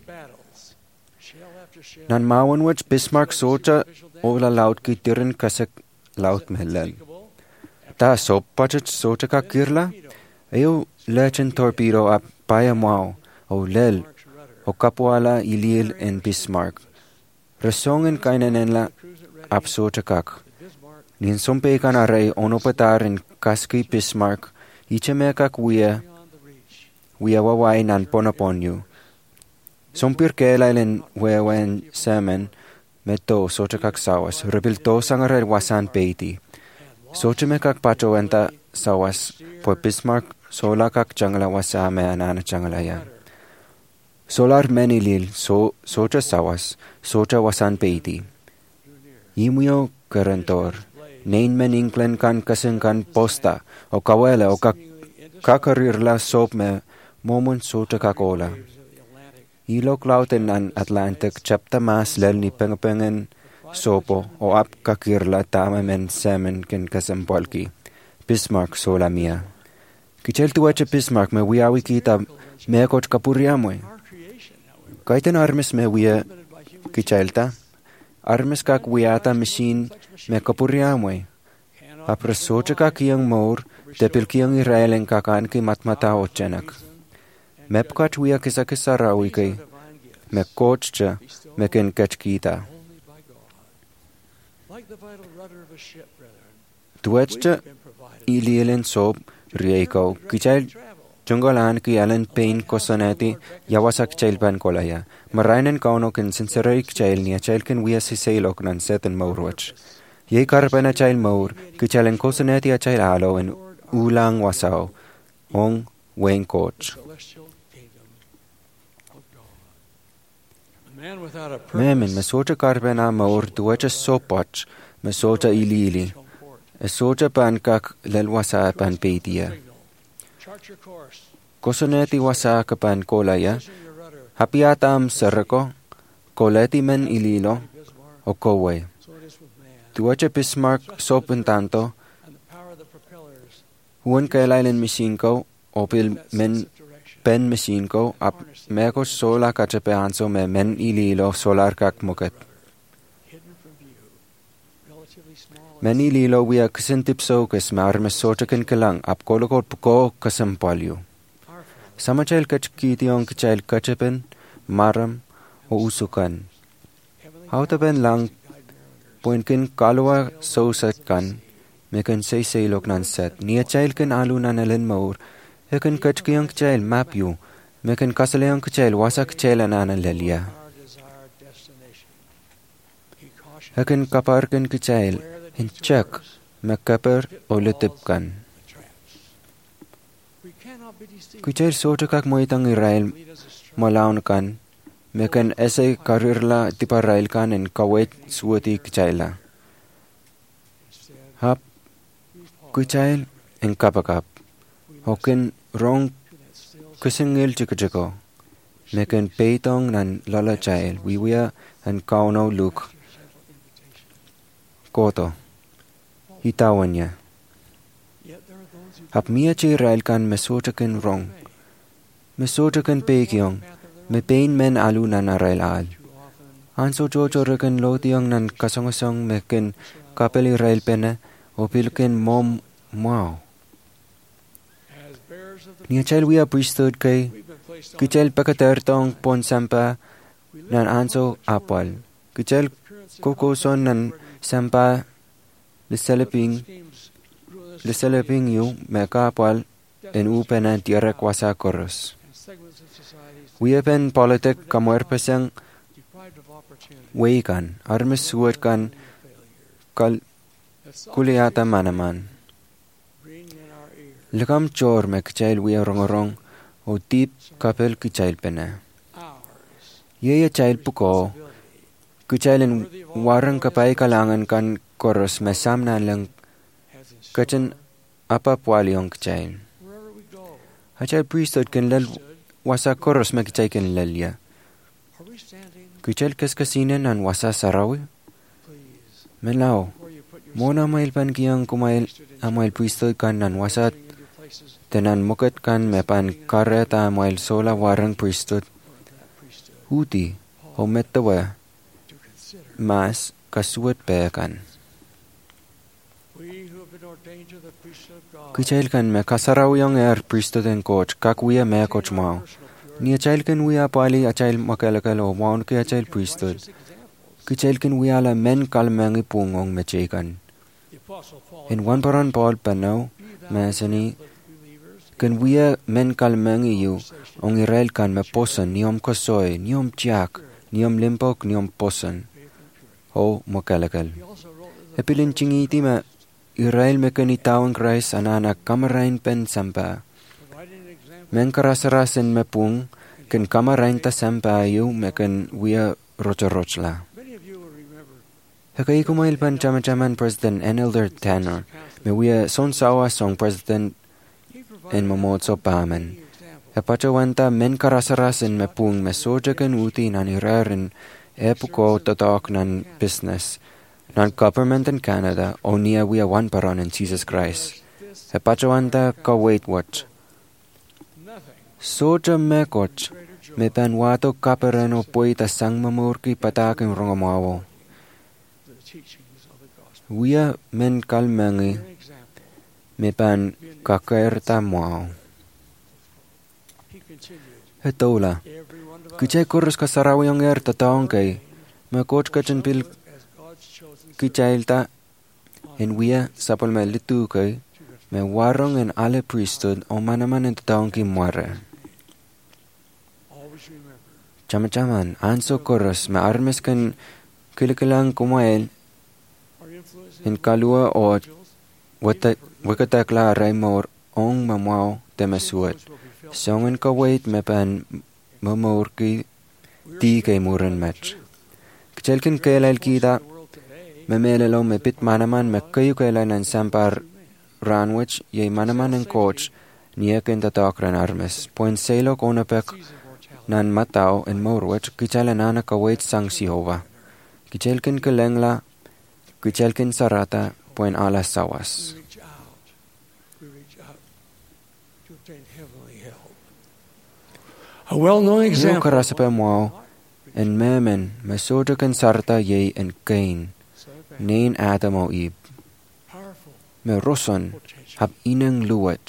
Nan mawan wach Bismarck socha ola laut ki tirin kasek laut mehlen. Ta sop pachach socha ka kirla ayo lechen torpedo ap Paya Mau, o Lel, o Kapuala Ilil en Bismarck. Resongen kainenenla absochakak. Nin sompe kan aray onopatar en kaski Bismarck, ichemekak wia, wia wawai nan ponaponyo. Sompir kelailen wewen semen, meto sochakak sawas, rebilto sangarer wasan peiti. Sochemekak pacho enta sawas, po Bismarck, sola kak changla wasame anana changla ya. Solar menilil so socha sawas, socha wasan peiti. Imuyo karantor, nein men England kan kasing kan posta, o kawela o kak kakarirla sop me momon socha kakola. Ilok lauten an Atlantic chapta mas lel ni pengapengen sopo o ap kakirla tama men semen ken kasempolki. Bismarck sola mia. Kichel tuwache Bismarck me wiawi kita mekoch kapuriamoy. Kaitan armes me wia kichailta. Armes kak wiata machine me kapuriamwe. Apresocha kak yang maur, tepil kiyang Israelen kakan ki matmata ochenak. Mepkat wia kisa kisa rawike. Me coachcha, me ken kachkita. Tuachcha ilielen sob rieko. Kichail Jungolan ki alen pain kosonati yawasak chailpan kolaya. Marainen kauno ken sincereik chail nia chail ken wia sisailok nan seten maurwach. Ye karpana chail maur ki chailen kosonati a chail alo en ulang wasao. Ong wen coach. Memen mesocha karpana maur tuacha sopach mesocha ili ili. Esocha pan kak lelwasa pan peitia. Kosoneti wasa kapan kolaya, hapiatam serko, koleti men ililo, o kowe. Tuacha Bismarck sopen tanto, huan kailailen misinko, opil men pen misinko, ap mekos sola kachapeanso me men ililo solar kak muket. Men ililo wia kasintipso kas marmes sochakin kalang ap kolokot puko kasampalyo. Samachail kachkitiong kachail kachapen, maram, o usukan. Hautapen lang puinkin kalwa sosatkan, mekan say saylok nan set. Nia chail kan alu nanalin maur, hekan kachkiong kachail mapyu, mekan kasaleong kachail wasak kachail ananalalia. Hekan kaparkan kachail, hinchak, mekapar o litipkan. Kuchail socha kak moitang Israel malaun kan, mekan esay karirla tiparail kan en kawet suwati kuchaila. Hap, kuchail en kapakap, hokin rong kusingil chikachiko, mekan peitong nan lala chail, wiwia en kauno luk. Koto, hitawan niya. Hap mia chi Israel kan mesotakin rong. Mesotakin pekiong, me pain men alu nan Israel al. Anso jojo rekan lotiong nan kasongasong mekin kapel Israel pene, o pilkin mom mau. Nia chail wia priesthood kay, kichail pekatertong pon sampa nan anso apal. Kichail kokoson nan sampa liseleping liseleping yu meka apal en upena direk wasa koros. Wiepen politik kamuerpesang weikan, armes suatkan kal kuliata manaman. Lekam chor me kichail wia rongorong o tip kapel kichail pena. Yeye chail puko, kichailin warang kapay kalangan kan koros mesam na lang kachan apa pualyong kichail. Hachal priesthood kan lal wasa koros me kichail kan lalya. Kichail kaskasinan an wasa sarawi? Melao, mona mail pan kiyang kumail amail priesthood kan nan wasa tenan mukat kan me pan kareta amail sola warang priesthood. Huti, ho metawa, mas kasuat pekan. Kichail kan me kasarawyang er priesthood en coach kakuya me coach mau. Ni achail kan wia pali achail makalakal o maun ke achail priesthood. Kichail kan wia la men kalmangi pungong me chekan. In one paran Paul panau masani kan wia men kalmangi yu ong Israel kan me posan niom kosoy niom chiak niom limpok niom posan. O makalakal. Epilin chingiti ma Israel me kan itawang Christ anana kamarain pen sampa. Men karasarasin me pung kan kamarain ta sampa yu me kan wia rochorochla. Hakai kumail pan chama-chaman President N. Elder Tanner me wia son sawa song President en mamotso paman. Hepachawanta men karasarasin me pung me soja kan uti nan irarin epuko tatak nan business. Non government in Canada o niya wia one paron in Jesus Christ. Hepachawanta ka wait watch. Soja me coach me pan wato kaperano poita sang mamurki pataking rongomawo. Wia men kalmangi me pan kakaerta mwao. Hetola, kichay kurus kasarawi ang er tataongkay, me coach kachan pil kichaylta, en wia sapal me litukay, me warong en ale priesthood o manaman en tataongki muare. Chama-chaman, anso kurus me armes kan kilikilang kumail, en kalua o wakatakla raymor ong mamao temasuat. Songen ka wait me pan mamorki ti kay muren match. Kchelkin kailal kita me melelo me pit manaman me kayo kailan ang sampar ranwich yay manaman ang coach niya kin tatakran armes. Poin selo konapek nan matao en morwich kichalanana ka wait sang Sihova. Kchelkin kalengla kchelkin sarata poin alas sawas. A well-known Yo example karasape mo en memen mesoda kan sarta ye en Cain nein Adam o Eve me roson hab inang luwat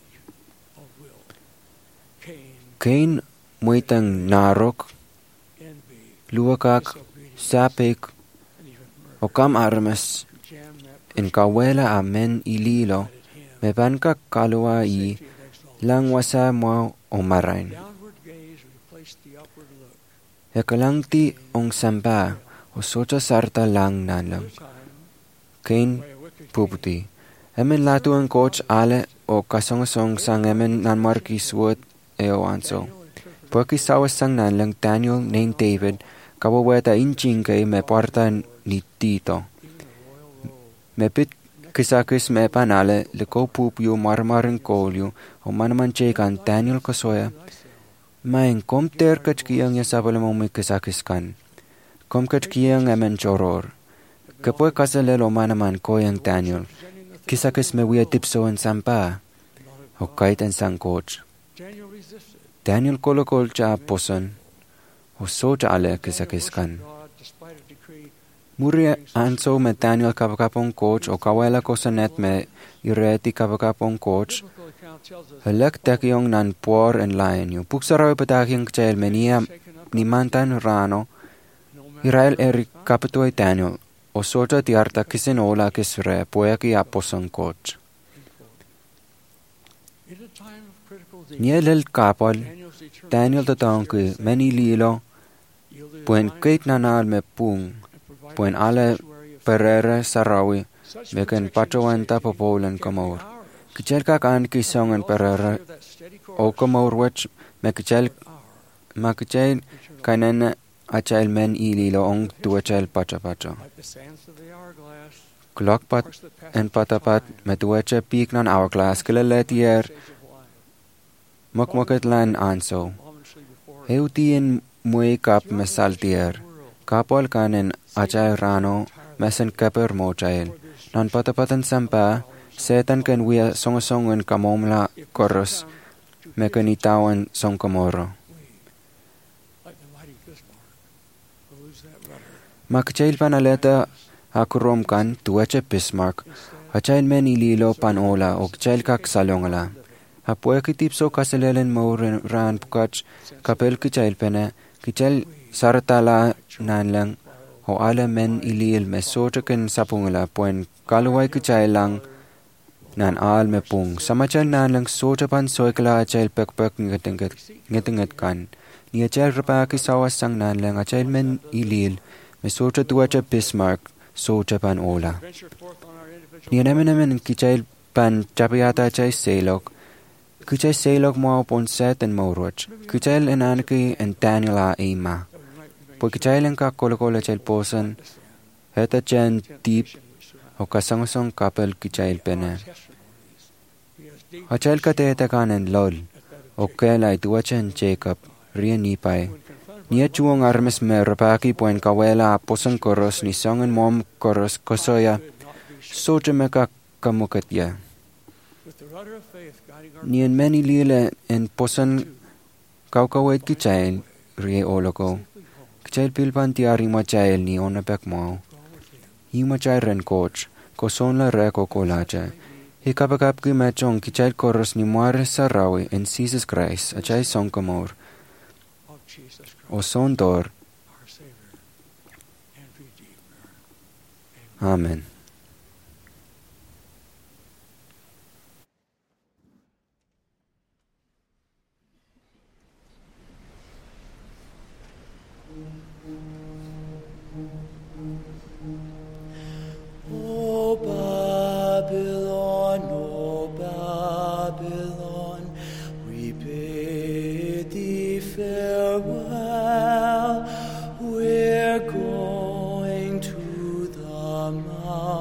Cain muitang narok luwakak sapik o kam armas en kawela amen ililo me panka kalua i langwasa mo o marain. Yakalangti ong samba o socha sarta lang nanlang. Cain puputi. Emen latu ang coach ale o kasong-song sang emen nanmarki suot e o anso. Pwaki sawas sang nanlang Daniel nain David kawaweta inching kay me parta ni Tito. Me pit kisakis me panale liko pupyo marmaring kolyo o manaman chekan Daniel kasoya. Main kom ter kachkiyang ya sabalamong may kisakiskan. Kom kachkiyang emen choror. Kapoy kasalelo manaman koyang Daniel. Kisakis me wia tipso en sampa. O kahit en sang coach. Daniel kolokol cha poson. O so cha ale kisakiskan. Muri anso me Daniel kapakapong coach o kawela kosanet me ireti kapakapong coach. Halak takyong nan por en layan yu. Puksaraw patakyong kchail menia ni mantan rano. Irael eri kapitoy Daniel. O socha tiarta kisinola kisre poyaki aposong coach. Nielel kapal Daniel tatangki meni lilo. Puen kait nanal me pung. Puen ale perere sarawi. Meken pachawanta popolan kamor. Kichel ka kan kisong en perere o kamor wech me kichel ma kichel kanen achail men ililo ong tuachel pacha pacha. Klokpat en patapat me tuache pik nan hourglass kileletier mokmoket lan anso. Heutien mui kap me saltier. Kapol kanen achail rano mesen keper mochail. Nan patapatan sampa setan kan wia songasongan kamomla koros mekanitawan song kamoro. Makchail panaleta akurom kan tuache Bismarck achail men ililo panola o kchail kak salongala. Apoy kitipso kasalelen mo ran pukach kapel kchail pene kchail sartala nanlang o ala men ilil me sotaken sapungala poen kaluway kchail lang nan al me pung samachal nan lang socha pan soikla achail pekpek ngetinget ngetinget kan ni achail rapa kisawas sang nan lang achail men ilil me socha tuacha Bismarck socha pan ola ni namen namen kichail pan chapiata achail selok kichail selok mo pon set en moroch kichail enanki en Daniela ema po kichail en ka kolokola achail posan heta chen deep o kasangosong kapel kichail pene. Achail katete kanen lol o kelay tuachen Jacob ria nipay. Nia chuong armes me rapaki poen kawela posang koros ni songen mom koros kosoya socha meka kamukatya. Nien meni lile en posan Kau kawait ki jail rie oloko. Jail pilpan tiari ma jail ni ona bek mau. Hi ma jail ren coach. Ko son la re ko kolaja. Hi kapakap ki machong ki jail koros ni muare sarawi en Jesus Christ. A jail son kamor. O son dor. Amen. O Babylon, O Babylon, we bid thee farewell. We're going to the mountain.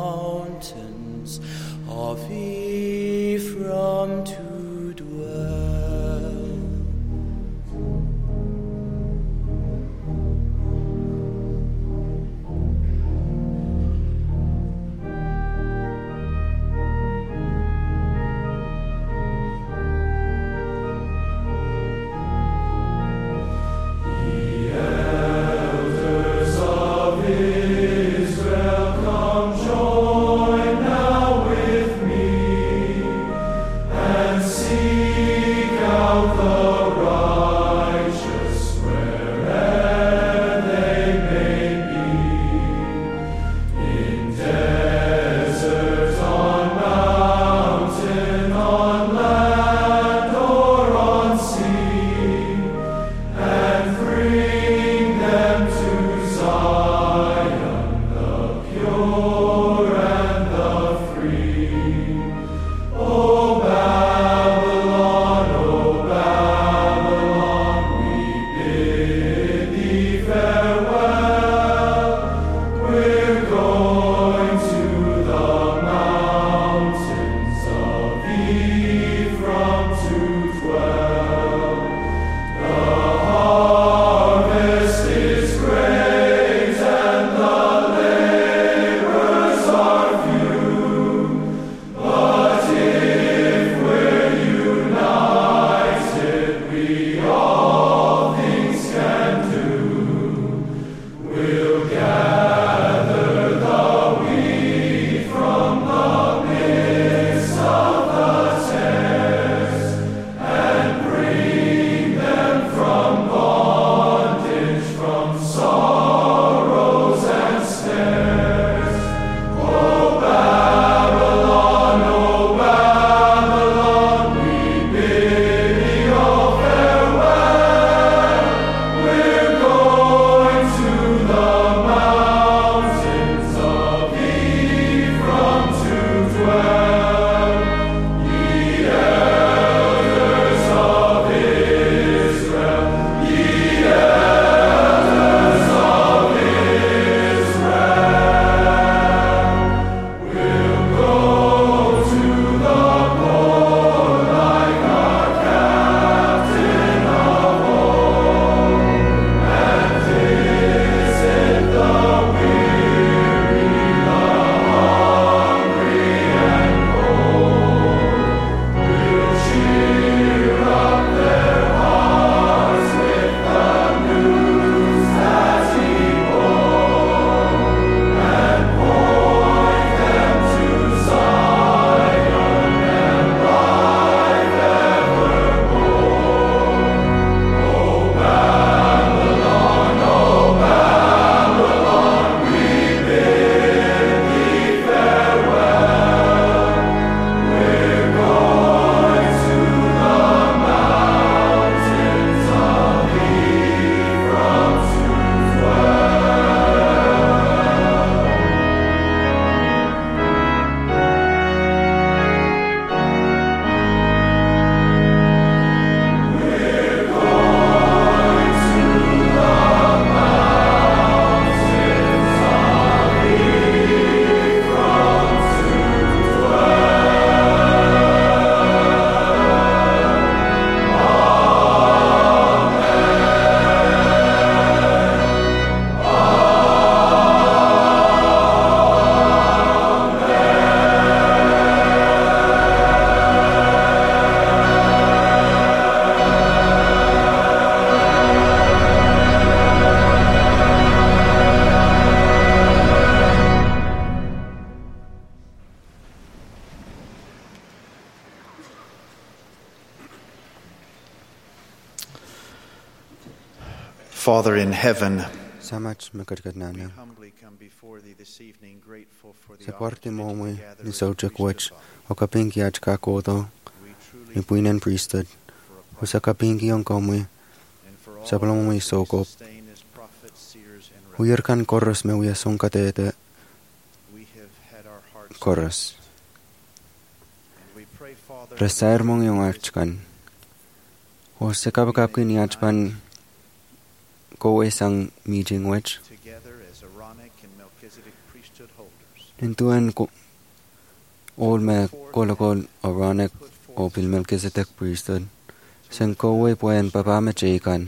Father in heaven, Samach mekatkat we nana. humbly come before thee this evening, grateful for the Saporti opportunity mo to mo gather ni as a sojak priesthood wach of God. o kapingi ach ka kodo ni puinen priesthood. O sa kapingi ang komwe sa palamo mo isokop. Sustain as prophets, seers, and Uyar kan koros me uya song katete we have had our hearts koros. and we pray, Father, Resair mong yung archkan. O sa kapakapki ni achpan ko isang meeting wach. together as Aaronic and Melchizedek priesthood holders. Nintuan ko all me kolokol Aaronic o pil Melchizedek priesthood. Sen kowe puen papa me cheikan.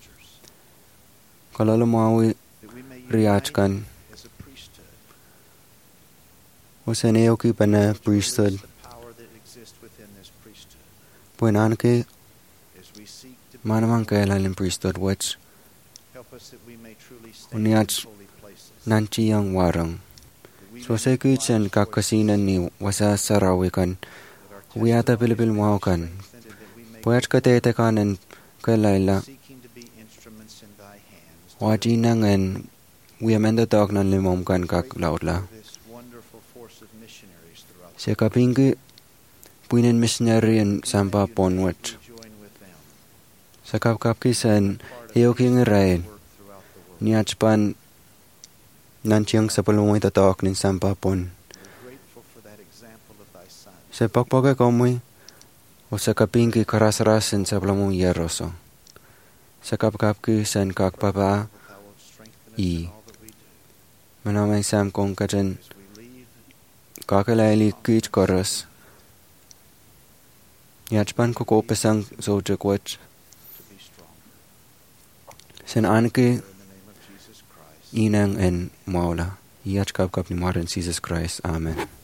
Kalalo mawi riachkan. O sen eoki pana priesthood. Puen anke manamang kailan priesthood which Help us that we may truly stay in uniach holy places. nanchi ang warang. So sa kitchen kakasinan ni wasa sarawikan. Wiyata pilipil maukan. Puat katete kanan kailaila. Seeking to be instruments in thy hands. Wajinangan wiyamenda tawag ng limom kan kak lautla. This wonderful force of missionaries throughout Sa kapingi puinen missionary and sampa ponwat. Sa kapkapkisan eoking irain. Niachpan nanchiyang sa palumoy tatawag ng sampa pon. Sa pagpaga komoy o sa kapingi karas-rasin sa palamong yeroso. Sa kapkapki san kakpapa i. Manamay sam kong kajan kakalaili kich koras. Niachpan kukopesang zojakwach. Sen anke inang en maula. Iach kapkap ni Martin Jesus Christ. Amen.